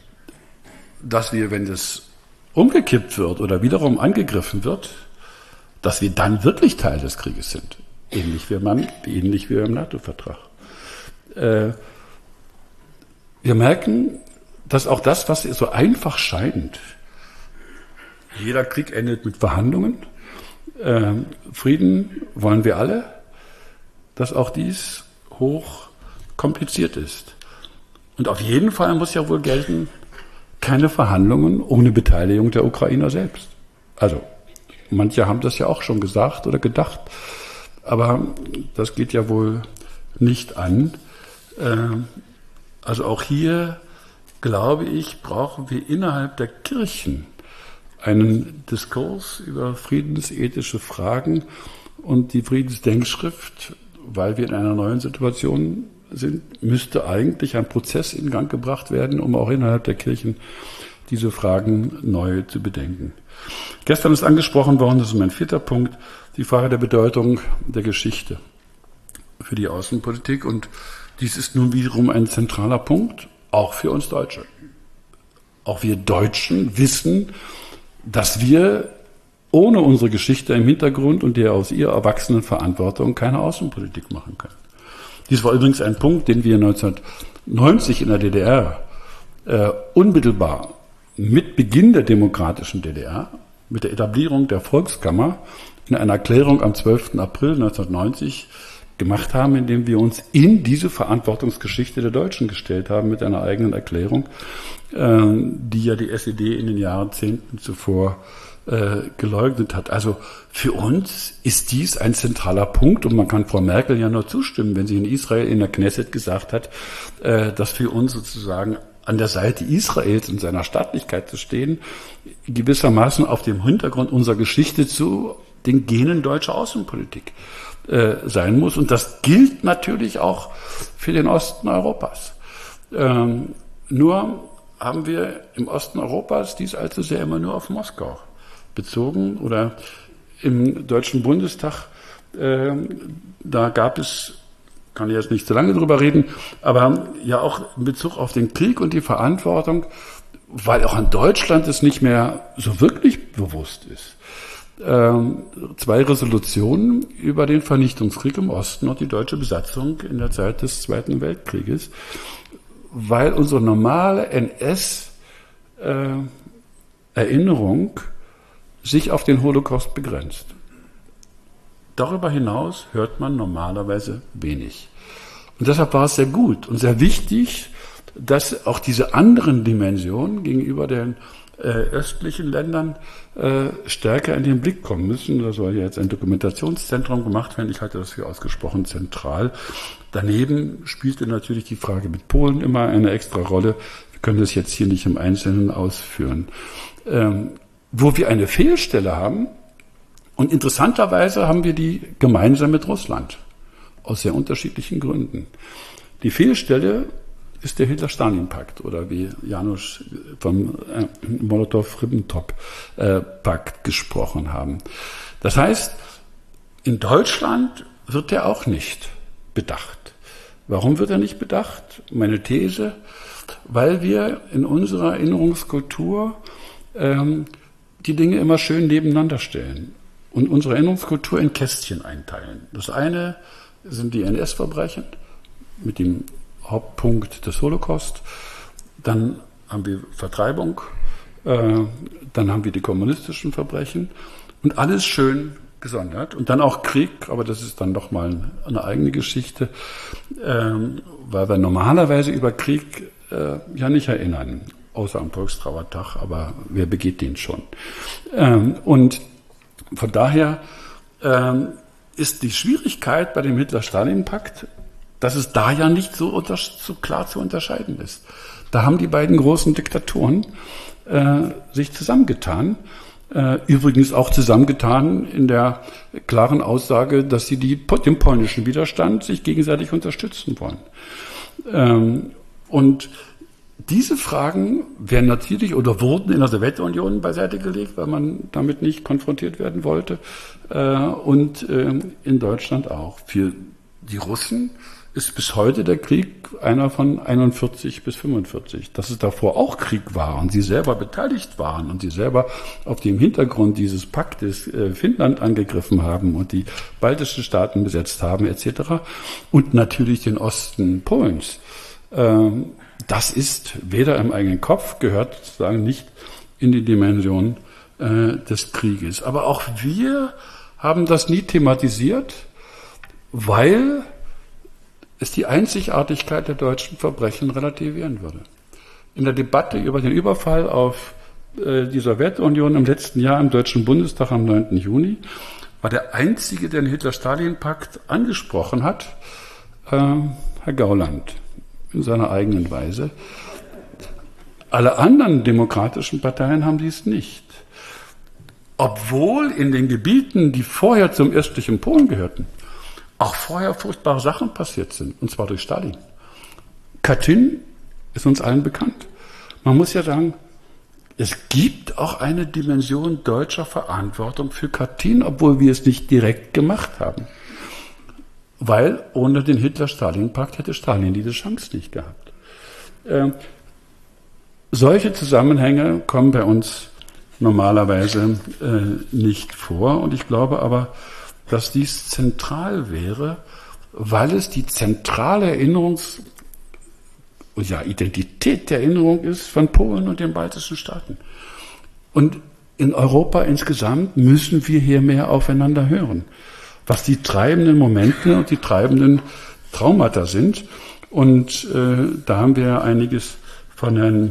dass wir, wenn das umgekippt wird oder wiederum angegriffen wird, dass wir dann wirklich Teil des Krieges sind. Ähnlich wie, man, ähnlich wie im NATO-Vertrag. Äh, wir merken, dass auch das, was so einfach scheint, jeder Krieg endet mit Verhandlungen, äh, Frieden wollen wir alle, dass auch dies hoch kompliziert ist. Und auf jeden Fall muss ja wohl gelten, keine Verhandlungen ohne Beteiligung der Ukrainer selbst. Also, manche haben das ja auch schon gesagt oder gedacht, aber das geht ja wohl nicht an. Also auch hier, glaube ich, brauchen wir innerhalb der Kirchen einen Diskurs über friedensethische Fragen und die Friedensdenkschrift, weil wir in einer neuen Situation sind, müsste eigentlich ein Prozess in Gang gebracht werden, um auch innerhalb der Kirchen diese Fragen neu zu bedenken. Gestern ist angesprochen worden, das ist mein vierter Punkt, die Frage der Bedeutung der Geschichte für die Außenpolitik. Und dies ist nun wiederum ein zentraler Punkt, auch für uns Deutsche. Auch wir Deutschen wissen, dass wir ohne unsere Geschichte im Hintergrund und der aus ihr erwachsenen Verantwortung keine Außenpolitik machen können. Dies war übrigens ein Punkt, den wir neunzehnhundertneunzig in der D D R äh, unmittelbar mit Beginn der demokratischen D D R, mit der Etablierung der Volkskammer, in einer Erklärung am zwölften April neunzehnhundertneunzig gemacht haben, indem wir uns in diese Verantwortungsgeschichte der Deutschen gestellt haben mit einer eigenen Erklärung, äh, die ja die S E D in den Jahrzehnten zuvor äh, geleugnet hat. Also für uns ist dies ein zentraler Punkt und man kann Frau Merkel ja nur zustimmen, wenn sie in Israel in der Knesset gesagt hat, äh, dass für uns sozusagen an der Seite Israels und seiner Staatlichkeit zu stehen, gewissermaßen auf dem Hintergrund unserer Geschichte zu den Genen deutscher Außenpolitik äh, sein muss. Und das gilt natürlich auch für den Osten Europas. Ähm, nur haben wir im Osten Europas dies allzu sehr immer nur auf Moskau bezogen. Oder im Deutschen Bundestag, äh, da gab es, kann ich jetzt nicht so lange drüber reden, aber ja auch in Bezug auf den Krieg und die Verantwortung, weil auch in Deutschland es nicht mehr so wirklich bewusst ist. Ähm, zwei Resolutionen über den Vernichtungskrieg im Osten und die deutsche Besatzung in der Zeit des Zweiten Weltkrieges, weil unsere normale N S-Erinnerung äh, sich auf den Holocaust begrenzt. Darüber hinaus hört man normalerweise wenig. Und deshalb war es sehr gut und sehr wichtig, dass auch diese anderen Dimensionen gegenüber den äh, östlichen Ländern äh, stärker in den Blick kommen müssen. Da soll ja jetzt ein Dokumentationszentrum gemacht werden. Ich halte das für ausgesprochen zentral. Daneben spielte natürlich die Frage mit Polen immer eine extra Rolle. Wir können das jetzt hier nicht im Einzelnen ausführen. Ähm, wo wir eine Fehlstelle haben, und interessanterweise haben wir die gemeinsam mit Russland, aus sehr unterschiedlichen Gründen. Die Fehlstelle ist der Hitler-Stalin-Pakt oder wie Janusz vom äh, Molotow-Ribbentrop-Pakt gesprochen haben. Das heißt, in Deutschland wird er auch nicht bedacht. Warum wird er nicht bedacht? Meine These, weil wir in unserer Erinnerungskultur ähm, die Dinge immer schön nebeneinander stellen und unsere Erinnerungskultur in Kästchen einteilen. Das eine sind die N S-Verbrechen mit dem Hauptpunkt des Holocaust. Dann haben wir Vertreibung, äh, dann haben wir die kommunistischen Verbrechen und alles schön gesondert. Und dann auch Krieg, aber das ist dann doch mal eine eigene Geschichte, äh, weil wir normalerweise über Krieg äh, ja nicht erinnern, außer am Volkstrauertag, aber wer begeht den schon? Ähm, und von daher ähm, ist die Schwierigkeit bei dem Hitler-Stalin-Pakt, dass es da ja nicht so, unter, so klar zu unterscheiden ist. Da haben die beiden großen Diktaturen äh, sich zusammengetan, äh, übrigens auch zusammengetan in der klaren Aussage, dass sie die, den polnischen Widerstand sich gegenseitig unterstützen wollen. Ähm, und diese Fragen werden natürlich oder wurden in der Sowjetunion beiseite gelegt, weil man damit nicht konfrontiert werden wollte, äh, und äh, in Deutschland auch. Für die Russen ist bis heute der Krieg einer von einundvierzig bis fünfundvierzig. Dass es davor auch Krieg war und sie selber beteiligt waren und sie selber auf dem Hintergrund dieses Paktes äh, Finnland angegriffen haben und die baltischen Staaten besetzt haben et cetera und natürlich den Osten Polens. Ähm, das ist weder im eigenen Kopf, gehört sozusagen nicht in die Dimension äh, des Krieges. Aber auch wir haben das nie thematisiert, weil es die Einzigartigkeit der deutschen Verbrechen relativieren würde. In der Debatte über den Überfall auf äh, die Sowjetunion im letzten Jahr im Deutschen Bundestag am neunten Juni war der Einzige, der den Hitler-Stalin-Pakt angesprochen hat, äh, Herr Gauland, in seiner eigenen Weise. Alle anderen demokratischen Parteien haben dies nicht. Obwohl in den Gebieten, die vorher zum östlichen Polen gehörten, auch vorher furchtbare Sachen passiert sind, und zwar durch Stalin. Katyn ist uns allen bekannt. Man muss ja sagen, es gibt auch eine Dimension deutscher Verantwortung für Katyn, obwohl wir es nicht direkt gemacht haben. Weil ohne den Hitler-Stalin-Pakt hätte Stalin diese Chance nicht gehabt. Ähm, solche Zusammenhänge kommen bei uns normalerweise äh, nicht vor. Und ich glaube aber, dass dies zentral wäre, weil es die zentrale Erinnerungs- ja, Identität der Erinnerung ist von Polen und den baltischen Staaten. Und in Europa insgesamt müssen wir hier mehr aufeinander hören, was die treibenden Momente und die treibenden Traumata sind. Und äh, da haben wir einiges von Herrn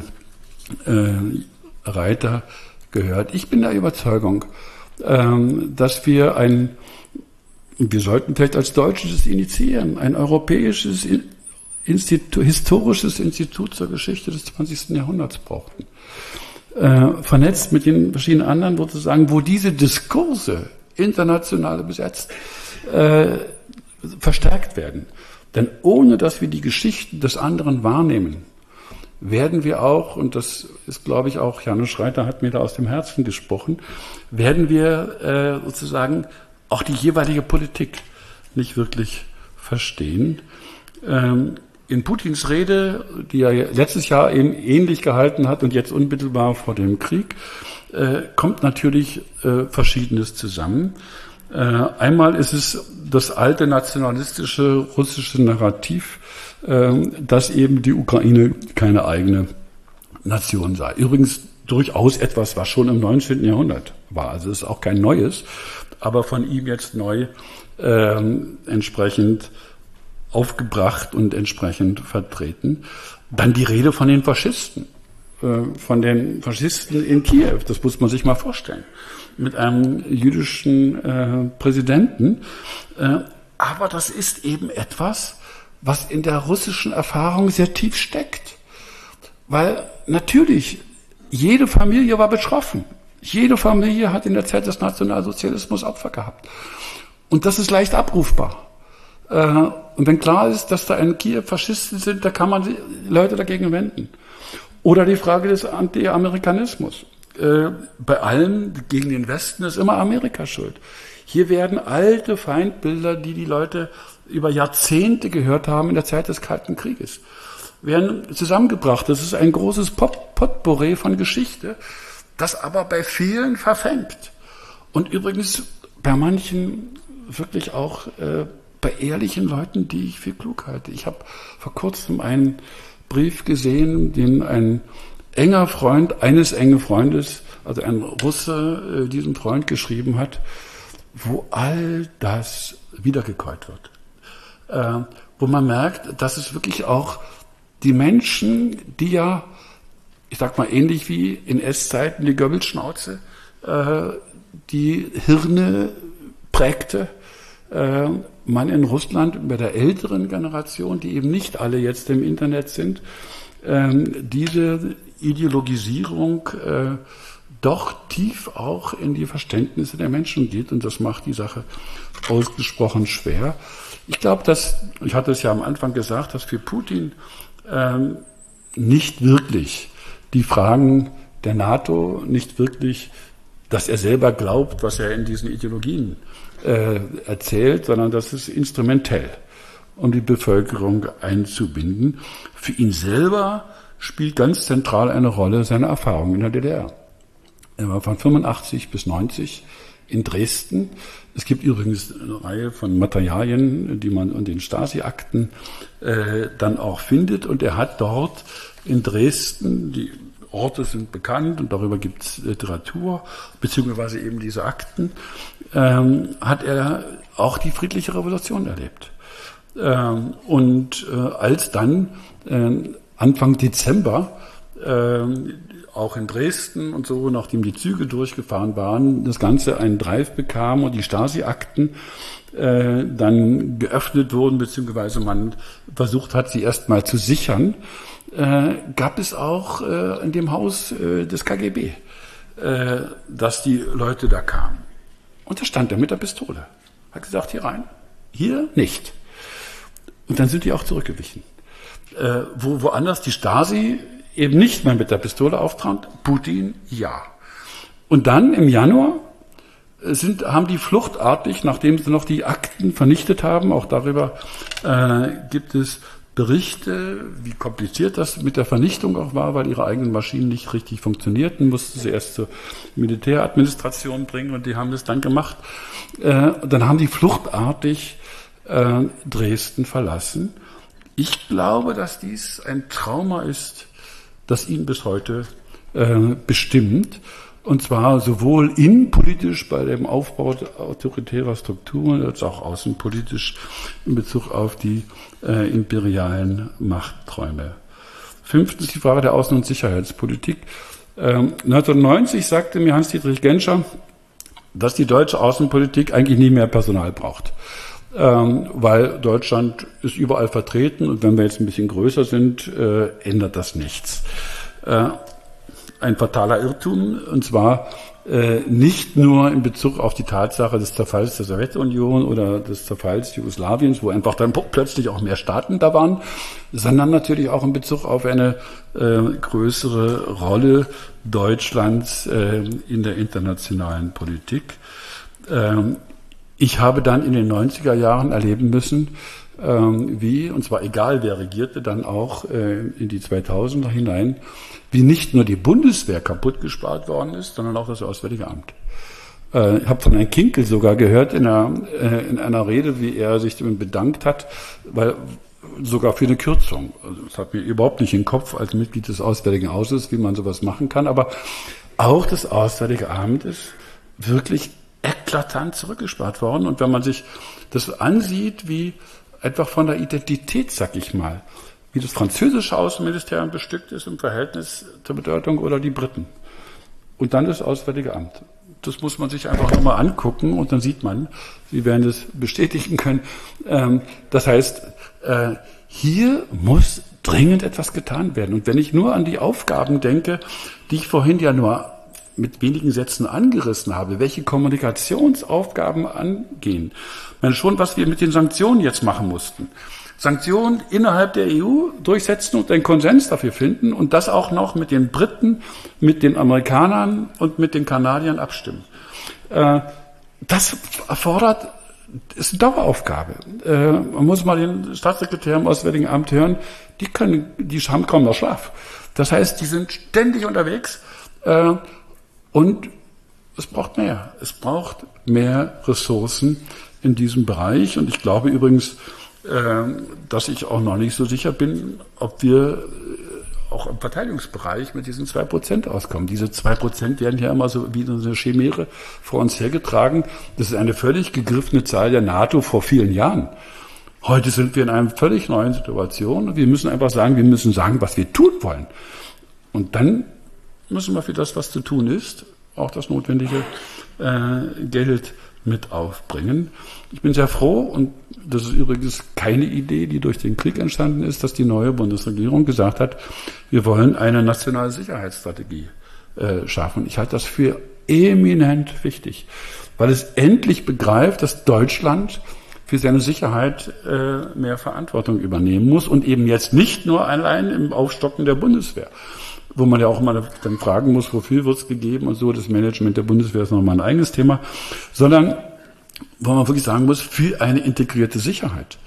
äh, Reiter gehört. Ich bin der Überzeugung, ähm, dass wir ein Wir sollten vielleicht als Deutsches initiieren, ein europäisches Institut, historisches Institut zur Geschichte des zwanzigsten Jahrhunderts brauchten. Äh, vernetzt mit den verschiedenen anderen, sozusagen, wo diese Diskurse, international besetzt, äh, verstärkt werden. Denn ohne, dass wir die Geschichten des anderen wahrnehmen, werden wir auch, und das ist, glaube ich, auch, Janusz Reiter hat mir da aus dem Herzen gesprochen, werden wir äh, sozusagen auch die jeweilige Politik nicht wirklich verstehen. Ähm, in Putins Rede, die er letztes Jahr eben ähnlich gehalten hat und jetzt unmittelbar vor dem Krieg, äh, kommt natürlich äh, Verschiedenes zusammen. Äh, einmal ist es das alte nationalistische russische Narrativ, äh, dass eben die Ukraine keine eigene Nation sei. Übrigens durchaus etwas, was schon im neunzehnten Jahrhundert war. Also es ist auch kein Neues, aber von ihm jetzt neu äh, entsprechend aufgebracht und entsprechend vertreten. Dann die Rede von den Faschisten, äh, von den Faschisten in Kiew, das muss man sich mal vorstellen, mit einem jüdischen äh, Präsidenten. Äh, aber das ist eben etwas, was in der russischen Erfahrung sehr tief steckt. Weil natürlich, jede Familie war betroffen. Jede Familie hat in der Zeit des Nationalsozialismus Opfer gehabt. Und das ist leicht abrufbar. Und wenn klar ist, dass da in Kiew Faschisten sind, da kann man die Leute dagegen wenden. Oder die Frage des Anti-Amerikanismus. Bei allem gegen den Westen ist immer Amerika schuld. Hier werden alte Feindbilder, die die Leute über Jahrzehnte gehört haben in der Zeit des Kalten Krieges, werden zusammengebracht. Das ist ein großes Pot Potpourri von Geschichte, das aber bei vielen verfängt. Und übrigens bei manchen wirklich auch äh, bei ehrlichen Leuten, die ich für klug halte. Ich habe vor kurzem einen Brief gesehen, den ein enger Freund eines engen Freundes, also ein Russe, äh, diesem Freund geschrieben hat, wo all das wiedergekäut wird. Äh, wo man merkt, dass es wirklich auch die Menschen, die ja, ich sag mal ähnlich wie in S-Zeiten die Goebbels-Schnauze, äh, die Hirne prägte, äh, man in Russland bei der älteren Generation, die eben nicht alle jetzt im Internet sind, äh, diese Ideologisierung äh, doch tief auch in die Verständnisse der Menschen geht, und das macht die Sache ausgesprochen schwer. Ich glaube, dass, ich hatte es ja am Anfang gesagt, dass für Putin ähm, nicht wirklich die Fragen der NATO, nicht wirklich, dass er selber glaubt, was er in diesen Ideologien äh, erzählt, sondern das ist instrumentell. um die Bevölkerung einzubinden. Für ihn selber spielt ganz zentral eine Rolle seine Erfahrung in der D D R. Er war von fünfundachtzig bis neunzig in Dresden. Es gibt übrigens eine Reihe von Materialien, die man in den Stasi-Akten äh, dann auch findet. Und er hat dort in Dresden, die Orte sind bekannt und darüber gibt es Literatur, beziehungsweise eben diese Akten, ähm, hat er auch die friedliche Revolution erlebt. Ähm, und äh, als dann äh, Anfang Dezember äh, auch in Dresden und so, nachdem die Züge durchgefahren waren, das Ganze einen Drive bekam und die Stasi-Akten äh, dann geöffnet wurden, beziehungsweise man versucht hat, sie erstmal zu sichern, äh, gab es auch äh, in dem Haus äh, des K G B, äh, dass die Leute da kamen. Und da stand er mit der Pistole. Hat gesagt, hier rein, hier nicht. Und dann sind die auch zurückgewichen. Äh, wo woanders die Stasi eben nicht mehr mit der Pistole auftrat, Putin ja. Und dann im Januar sind, haben die fluchtartig, nachdem sie noch die Akten vernichtet haben, auch darüber äh, gibt es Berichte, wie kompliziert das mit der Vernichtung auch war, weil ihre eigenen Maschinen nicht richtig funktionierten, mussten sie erst zur Militäradministration bringen und die haben das dann gemacht. Äh, dann haben die fluchtartig äh, Dresden verlassen. Ich glaube, dass dies ein Trauma ist, das ihn bis heute äh, bestimmt, und zwar sowohl innenpolitisch bei dem Aufbau autoritärer Strukturen als auch außenpolitisch in Bezug auf die äh, imperialen Machtträume. Fünftens die Frage der Außen- und Sicherheitspolitik. Ähm, neunzehnhundertneunzig sagte mir Hans-Dietrich Genscher, dass die deutsche Außenpolitik eigentlich nie mehr Personal braucht. Ähm, weil Deutschland ist überall vertreten und wenn wir jetzt ein bisschen größer sind, äh, ändert das nichts. Äh, ein fataler Irrtum, und zwar äh, nicht nur in Bezug auf die Tatsache des Zerfalls der Sowjetunion oder des Zerfalls Jugoslawiens, wo einfach dann plötzlich auch mehr Staaten da waren, sondern natürlich auch in Bezug auf eine äh, größere Rolle Deutschlands äh, in der internationalen Politik. Ähm, Ich habe dann in den neunziger Jahren erleben müssen, ähm, wie, und zwar egal wer regierte, dann auch äh, in die zweitausender hinein, wie nicht nur die Bundeswehr kaputt gespart worden ist, sondern auch das Auswärtige Amt. Äh, ich habe von Herrn Kinkel sogar gehört in einer, äh, in einer Rede, wie er sich damit bedankt hat, weil sogar für eine Kürzung. Also, das hat mir überhaupt nicht im Kopf als Mitglied des Auswärtigen Hauses, wie man sowas machen kann, aber auch das Auswärtige Amt ist wirklich eklatant zurückgespart worden. Und wenn man sich das ansieht, wie einfach von der Identität, sag ich mal, wie das französische Außenministerium bestückt ist im Verhältnis zur Bedeutung oder die Briten. Und dann das Auswärtige Amt. Das muss man sich einfach nochmal angucken und dann sieht man, Sie werden es bestätigen können. Ähm, das heißt, äh, hier muss dringend etwas getan werden. Und wenn ich nur an die Aufgaben denke, die ich vorhin ja nur mit wenigen Sätzen angerissen habe, welche Kommunikationsaufgaben angehen. Ich meine schon, was wir mit den Sanktionen jetzt machen mussten. Sanktionen innerhalb der E U durchsetzen und einen Konsens dafür finden und das auch noch mit den Briten, mit den Amerikanern und mit den Kanadiern abstimmen. Das erfordert, ist eine Daueraufgabe. Man muss mal den Staatssekretär im Auswärtigen Amt hören, die können, die haben kaum noch Schlaf. Das heißt, die sind ständig unterwegs. Und es braucht mehr. Es braucht mehr Ressourcen in diesem Bereich. Und ich glaube übrigens, dass ich auch noch nicht so sicher bin, ob wir auch im Verteidigungsbereich mit diesen zwei Prozent auskommen. Diese zwei Prozent werden ja immer so wie so eine Chimäre vor uns hergetragen. Das ist eine völlig gegriffene Zahl der NATO vor vielen Jahren. Heute sind wir in einer völlig neuen Situation. Und wir müssen einfach sagen, wir müssen sagen, was wir tun wollen. Und dann müssen wir für das, was zu tun ist, auch das notwendige äh, Geld mit aufbringen. Ich bin sehr froh, und das ist übrigens keine Idee, die durch den Krieg entstanden ist, dass die neue Bundesregierung gesagt hat, wir wollen eine nationale Sicherheitsstrategie äh, schaffen. Ich halte das für eminent wichtig, weil es endlich begreift, dass Deutschland für seine Sicherheit äh, mehr Verantwortung übernehmen muss und eben jetzt nicht nur allein im Aufstocken der Bundeswehr, wo man ja auch mal dann fragen muss, wofür wird es gegeben und so, das Management der Bundeswehr ist nochmal ein eigenes Thema, sondern wo man wirklich sagen muss, für eine integrierte Sicherheit.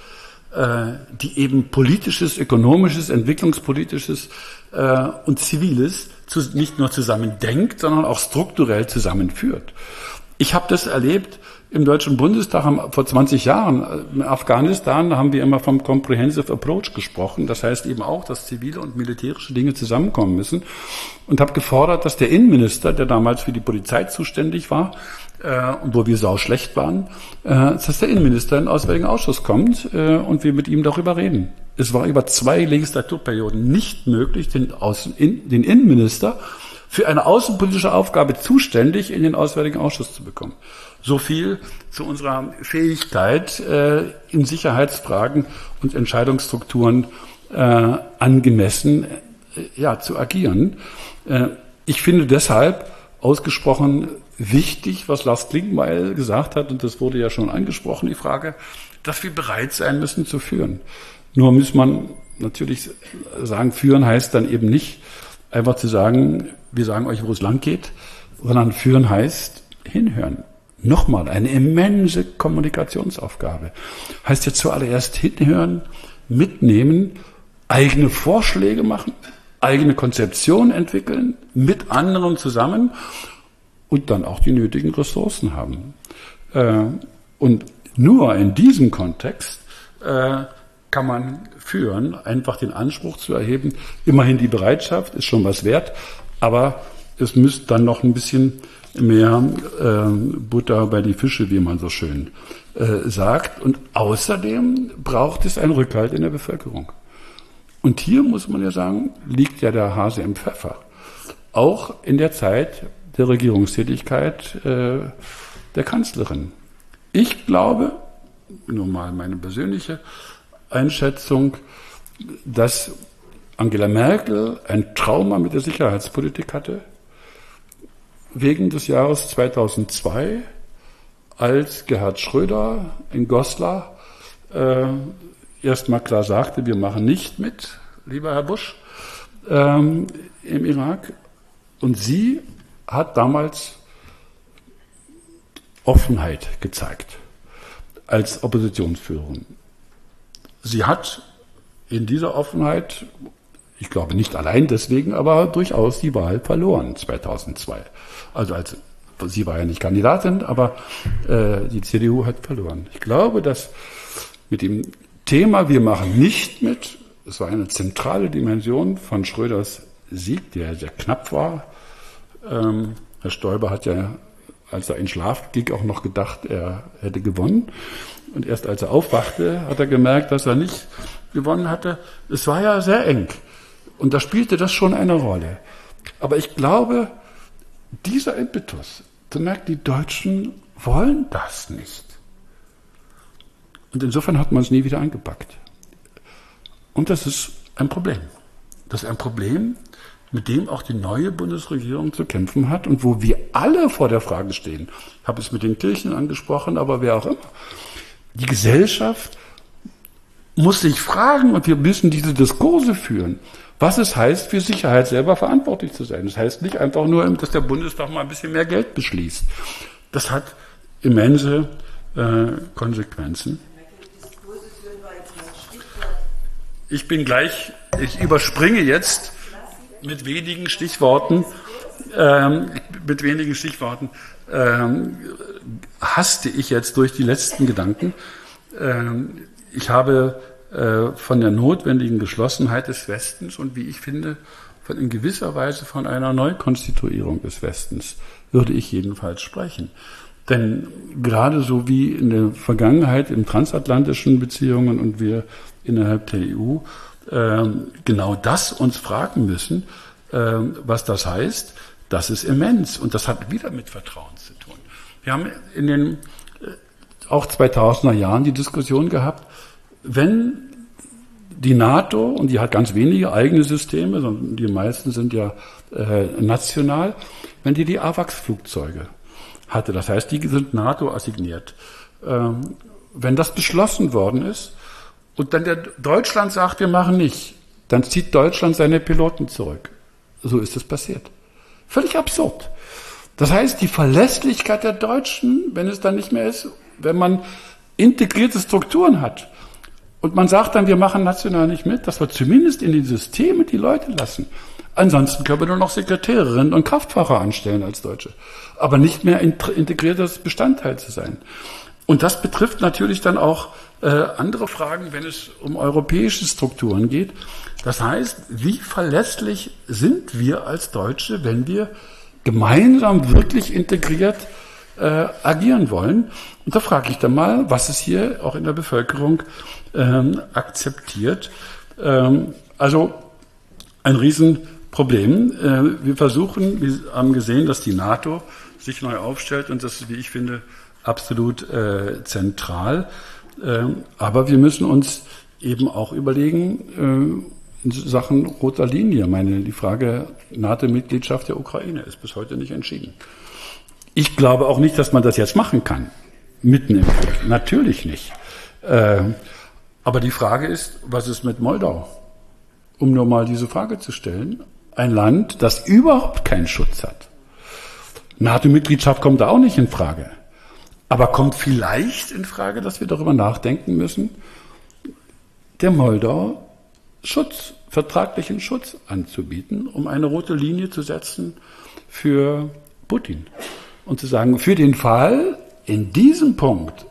äh, die eben politisches, ökonomisches, entwicklungspolitisches äh, und ziviles zu, nicht nur zusammen denkt, sondern auch strukturell zusammenführt. Ich habe das erlebt im Deutschen Bundestag haben, vor zwanzig Jahren. In Afghanistan haben wir immer vom Comprehensive Approach gesprochen. Das heißt eben auch, dass zivile und militärische Dinge zusammenkommen müssen. Und habe gefordert, dass der Innenminister, der damals für die Polizei zuständig war, äh, und wo wir sau schlecht waren, äh, dass der Innenminister in den Auswärtigen Ausschuss kommt äh, und wir mit ihm darüber reden. Es war über zwei Legislaturperioden nicht möglich, den, Außen, in, den Innenminister für eine außenpolitische Aufgabe zuständig in den Auswärtigen Ausschuss zu bekommen. So viel zu unserer Fähigkeit, äh, in Sicherheitsfragen und Entscheidungsstrukturen äh, angemessen äh, ja, zu agieren. Äh, ich finde deshalb ausgesprochen wichtig, was Lars Klingbeil gesagt hat, und das wurde ja schon angesprochen, die Frage, dass wir bereit sein müssen zu führen. Nur muss man natürlich sagen, führen heißt dann eben nicht einfach zu sagen, wir sagen euch, wo es lang geht, sondern führen heißt hinhören. Nochmal, eine immense Kommunikationsaufgabe. Heißt jetzt zuallererst hinhören, mitnehmen, eigene Vorschläge machen, eigene Konzeption entwickeln, mit anderen zusammen und dann auch die nötigen Ressourcen haben. Und nur in diesem Kontext kann man führen, einfach den Anspruch zu erheben, immerhin die Bereitschaft ist schon was wert, aber es müsste dann noch ein bisschen mehr äh, Butter bei die Fische, wie man so schön äh, sagt. Und außerdem braucht es einen Rückhalt in der Bevölkerung. Und hier muss man ja sagen, liegt ja der Hase im Pfeffer. Auch in der Zeit der Regierungstätigkeit äh, der Kanzlerin. Ich glaube, nur mal meine persönliche Einschätzung, dass Angela Merkel ein Trauma mit der Sicherheitspolitik hatte, wegen des Jahres zweitausendzwei, als Gerhard Schröder in Goslar äh, erstmal klar sagte, wir machen nicht mit, lieber Herr Bush, ähm, im Irak. Und sie hat damals Offenheit gezeigt als Oppositionsführerin. Sie hat in dieser Offenheit, ich glaube nicht allein deswegen, aber durchaus die Wahl verloren zweitausendzwei. Also als, sie war ja nicht Kandidatin, aber äh, die C D U hat verloren. Ich glaube, dass mit dem Thema wir machen nicht mit, es war eine zentrale Dimension von Schröders Sieg, der sehr knapp war. Ähm, Herr Stoiber hat ja, als er in Schlaf ging, auch noch gedacht, er hätte gewonnen. Und erst als er aufwachte, hat er gemerkt, dass er nicht gewonnen hatte. Es war ja sehr eng. Und da spielte das schon eine Rolle. Aber ich glaube, dieser Impetus, zu merken, die Deutschen wollen das nicht. Und insofern hat man es nie wieder angepackt. Und das ist ein Problem. Das ist ein Problem, mit dem auch die neue Bundesregierung zu kämpfen hat und wo wir alle vor der Frage stehen. Ich habe es mit den Kirchen angesprochen, aber wer auch immer. Die Gesellschaft muss sich fragen und wir müssen diese Diskurse führen, was es heißt, für Sicherheit selber verantwortlich zu sein. Das heißt nicht einfach nur, dass der Bundestag mal ein bisschen mehr Geld beschließt. Das hat immense äh, Konsequenzen. Ich bin gleich, ich überspringe jetzt mit wenigen Stichworten, ähm, mit wenigen Stichworten, ähm, haste ich jetzt durch die letzten Gedanken. Ähm, ich habe äh, von der notwendigen Geschlossenheit des Westens und wie ich finde, von in gewisser Weise von einer Neukonstituierung des Westens, würde ich jedenfalls sprechen. Denn gerade so wie in der Vergangenheit in transatlantischen Beziehungen und wir innerhalb der E U äh, genau das uns fragen müssen, äh, was das heißt, das ist immens. Und das hat wieder mit Vertrauen zu tun. Wir haben in den äh, auch zweitausender Jahren die Diskussion gehabt, wenn die NATO, und die hat ganz wenige eigene Systeme, sondern die meisten sind ja äh, national, wenn die die AWACS-Flugzeuge hatte, das heißt, die sind NATO assigniert. Ähm, wenn das beschlossen worden ist und dann der Deutschland sagt, wir machen nicht, dann zieht Deutschland seine Piloten zurück. So ist es passiert. Völlig absurd. Das heißt, die Verlässlichkeit der Deutschen, wenn es dann nicht mehr ist, wenn man integrierte Strukturen hat Und man sagt dann, wir machen national nicht mit, dass wir zumindest in den Systemen die Leute lassen. Ansonsten können wir nur noch Sekretärinnen und Kraftfahrer anstellen als Deutsche. Aber nicht mehr integriertes Bestandteil zu sein. Und das betrifft natürlich dann auch äh, andere Fragen, wenn es um europäische Strukturen geht. Das heißt, wie verlässlich sind wir als Deutsche, wenn wir gemeinsam wirklich integriert äh, agieren wollen? Und da frage ich dann mal, was ist hier auch in der Bevölkerung ähm, akzeptiert? Ähm, also ein Riesenproblem. Äh, wir versuchen, wir haben gesehen, dass die NATO sich neu aufstellt und das ist, wie ich finde, absolut äh, zentral. Äh, aber wir müssen uns eben auch überlegen, äh, in Sachen roter Linie. Ich meine, die Frage NATO-Mitgliedschaft der Ukraine ist bis heute nicht entschieden. Ich glaube auch nicht, dass man das jetzt machen kann. Mitten im Krieg. Natürlich nicht. Äh, aber die Frage ist, was ist mit Moldau? Um nur mal diese Frage zu stellen. Ein Land, das überhaupt keinen Schutz hat. NATO-Mitgliedschaft kommt da auch nicht in Frage. Aber kommt vielleicht in Frage, dass wir darüber nachdenken müssen, der Moldau Schutz, vertraglichen Schutz anzubieten, um eine rote Linie zu setzen für Putin. Und zu sagen, für den Fall, in diesem Punkt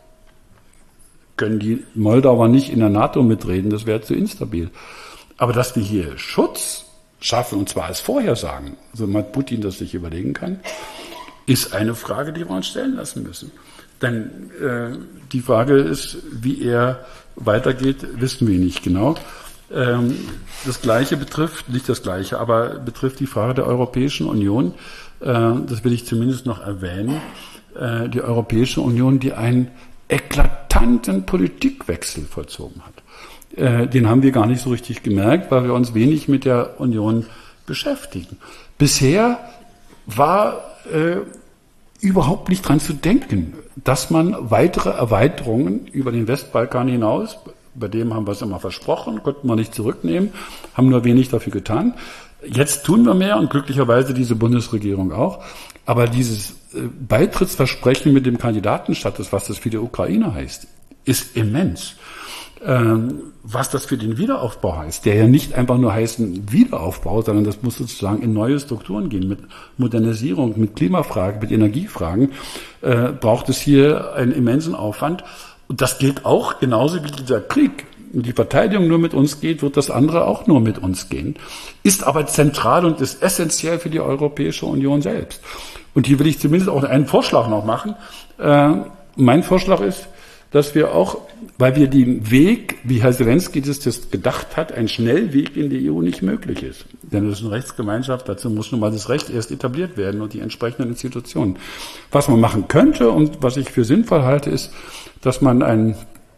können die Moldauer nicht in der NATO mitreden, das wäre zu instabil. Aber dass wir hier Schutz schaffen, und zwar als Vorhersagen, so man Putin das sich überlegen kann, ist eine Frage, die wir uns stellen lassen müssen. Denn äh, die Frage ist, wie er weitergeht, wissen wir nicht genau. Ähm, das Gleiche betrifft, nicht das Gleiche, aber betrifft die Frage der Europäischen Union. Äh, das will ich zumindest noch erwähnen. Äh, die Europäische Union, die einen eklatanten Politikwechsel vollzogen hat. Äh, den haben wir gar nicht so richtig gemerkt, weil wir uns wenig mit der Union beschäftigen. Bisher war äh, überhaupt nicht dran zu denken, dass man weitere Erweiterungen über den Westbalkan hinaus, bei dem haben wir es immer versprochen, konnten wir nicht zurücknehmen, haben nur wenig dafür getan. Jetzt tun wir mehr und glücklicherweise diese Bundesregierung auch. Aber dieses Beitrittsversprechen mit dem Kandidatenstatus, was das für die Ukraine heißt, ist immens. Ähm, was das für den Wiederaufbau heißt, der ja nicht einfach nur heißt ein Wiederaufbau, sondern das muss sozusagen in neue Strukturen gehen, mit Modernisierung, mit Klimafragen, mit Energiefragen, äh, braucht es hier einen immensen Aufwand. Und das gilt auch genauso wie dieser Krieg. Wenn die Verteidigung nur mit uns geht, wird das andere auch nur mit uns gehen. Ist aber zentral und ist essentiell für die Europäische Union selbst. Und hier will ich zumindest auch einen Vorschlag noch machen. Äh, mein Vorschlag ist, dass wir auch, weil wir den Weg, wie Herr Zelensky das, das gedacht hat, ein Schnellweg in die E U nicht möglich ist. Denn es ist eine Rechtsgemeinschaft, dazu muss nun mal das Recht erst etabliert werden und die entsprechenden Institutionen. Was man machen könnte und was ich für sinnvoll halte, ist, dass man einen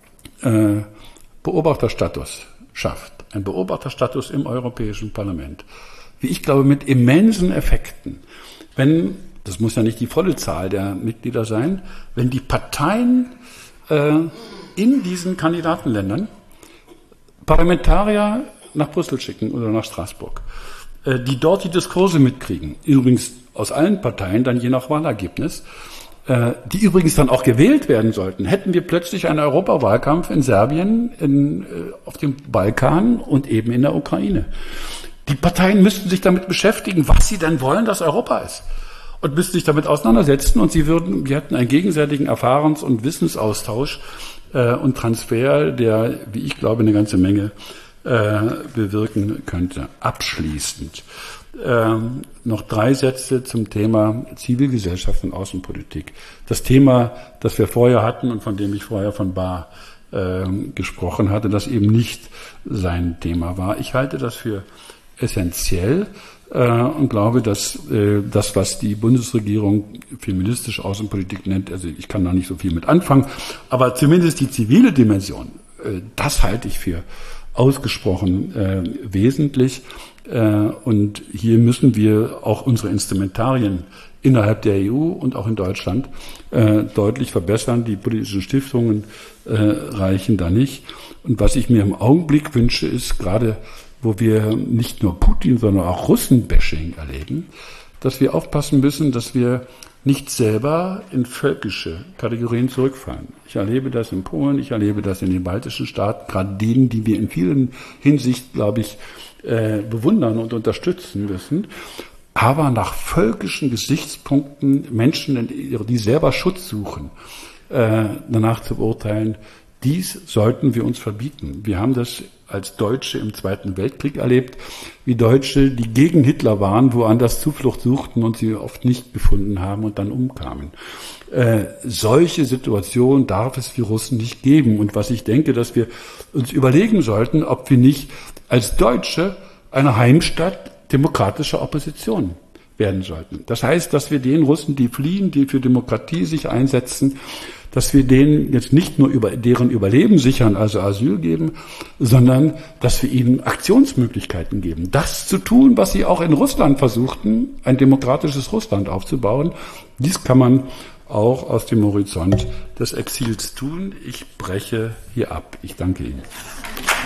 äh, Beobachterstatus schafft. Ein Beobachterstatus im Europäischen Parlament. Wie ich glaube, mit immensen Effekten. Wenn, das muss ja nicht die volle Zahl der Mitglieder sein, wenn die Parteien in diesen Kandidatenländern Parlamentarier nach Brüssel schicken oder nach Straßburg, die dort die Diskurse mitkriegen, übrigens aus allen Parteien, dann je nach Wahlergebnis, die übrigens dann auch gewählt werden sollten, hätten wir plötzlich einen Europawahlkampf in Serbien, in, auf dem Balkan und eben in der Ukraine. Die Parteien müssten sich damit beschäftigen, was sie denn wollen, dass Europa ist. Und müssten sich damit auseinandersetzen und sie würden, wir hätten einen gegenseitigen Erfahrens- und Wissensaustausch äh, und Transfer, der, wie ich glaube, eine ganze Menge äh, bewirken könnte. Abschließend ähm, noch drei Sätze zum Thema Zivilgesellschaft und Außenpolitik. Das Thema, das wir vorher hatten und von dem ich vorher von Bahr äh, gesprochen hatte, das eben nicht sein Thema war. Ich halte das für essentiell. Und glaube, dass äh, das, was die Bundesregierung feministische Außenpolitik nennt, also ich kann da nicht so viel mit anfangen, aber zumindest die zivile Dimension, äh, das halte ich für ausgesprochen äh, wesentlich. Äh, und hier müssen wir auch unsere Instrumentarien innerhalb der E U und auch in Deutschland äh, deutlich verbessern. Die politischen Stiftungen äh, reichen da nicht. Und was ich mir im Augenblick wünsche, ist gerade, wo wir nicht nur Putin, sondern auch Russen-Bashing erleben, dass wir aufpassen müssen, dass wir nicht selber in völkische Kategorien zurückfallen. Ich erlebe das in Polen, ich erlebe das in den baltischen Staaten, gerade denen, die wir in vielen Hinsicht, glaube ich, äh, bewundern und unterstützen müssen. Aber nach völkischen Gesichtspunkten Menschen, die selber Schutz suchen, äh, danach zu beurteilen, dies sollten wir uns verbieten. Wir haben das als Deutsche im Zweiten Weltkrieg erlebt, wie Deutsche, die gegen Hitler waren, woanders Zuflucht suchten und sie oft nicht gefunden haben und dann umkamen. Äh, solche Situationen darf es für Russen nicht geben. Und was ich denke, dass wir uns überlegen sollten, ob wir nicht als Deutsche eine Heimstatt demokratischer Opposition werden sollten. Das heißt, dass wir den Russen, die fliehen, die für Demokratie sich einsetzen, dass wir denen jetzt nicht nur über deren Überleben sichern, also Asyl geben, sondern dass wir ihnen Aktionsmöglichkeiten geben. Das zu tun, was sie auch in Russland versuchten, ein demokratisches Russland aufzubauen. Dies kann man auch aus dem Horizont des Exils tun. Ich breche hier ab. Ich danke Ihnen.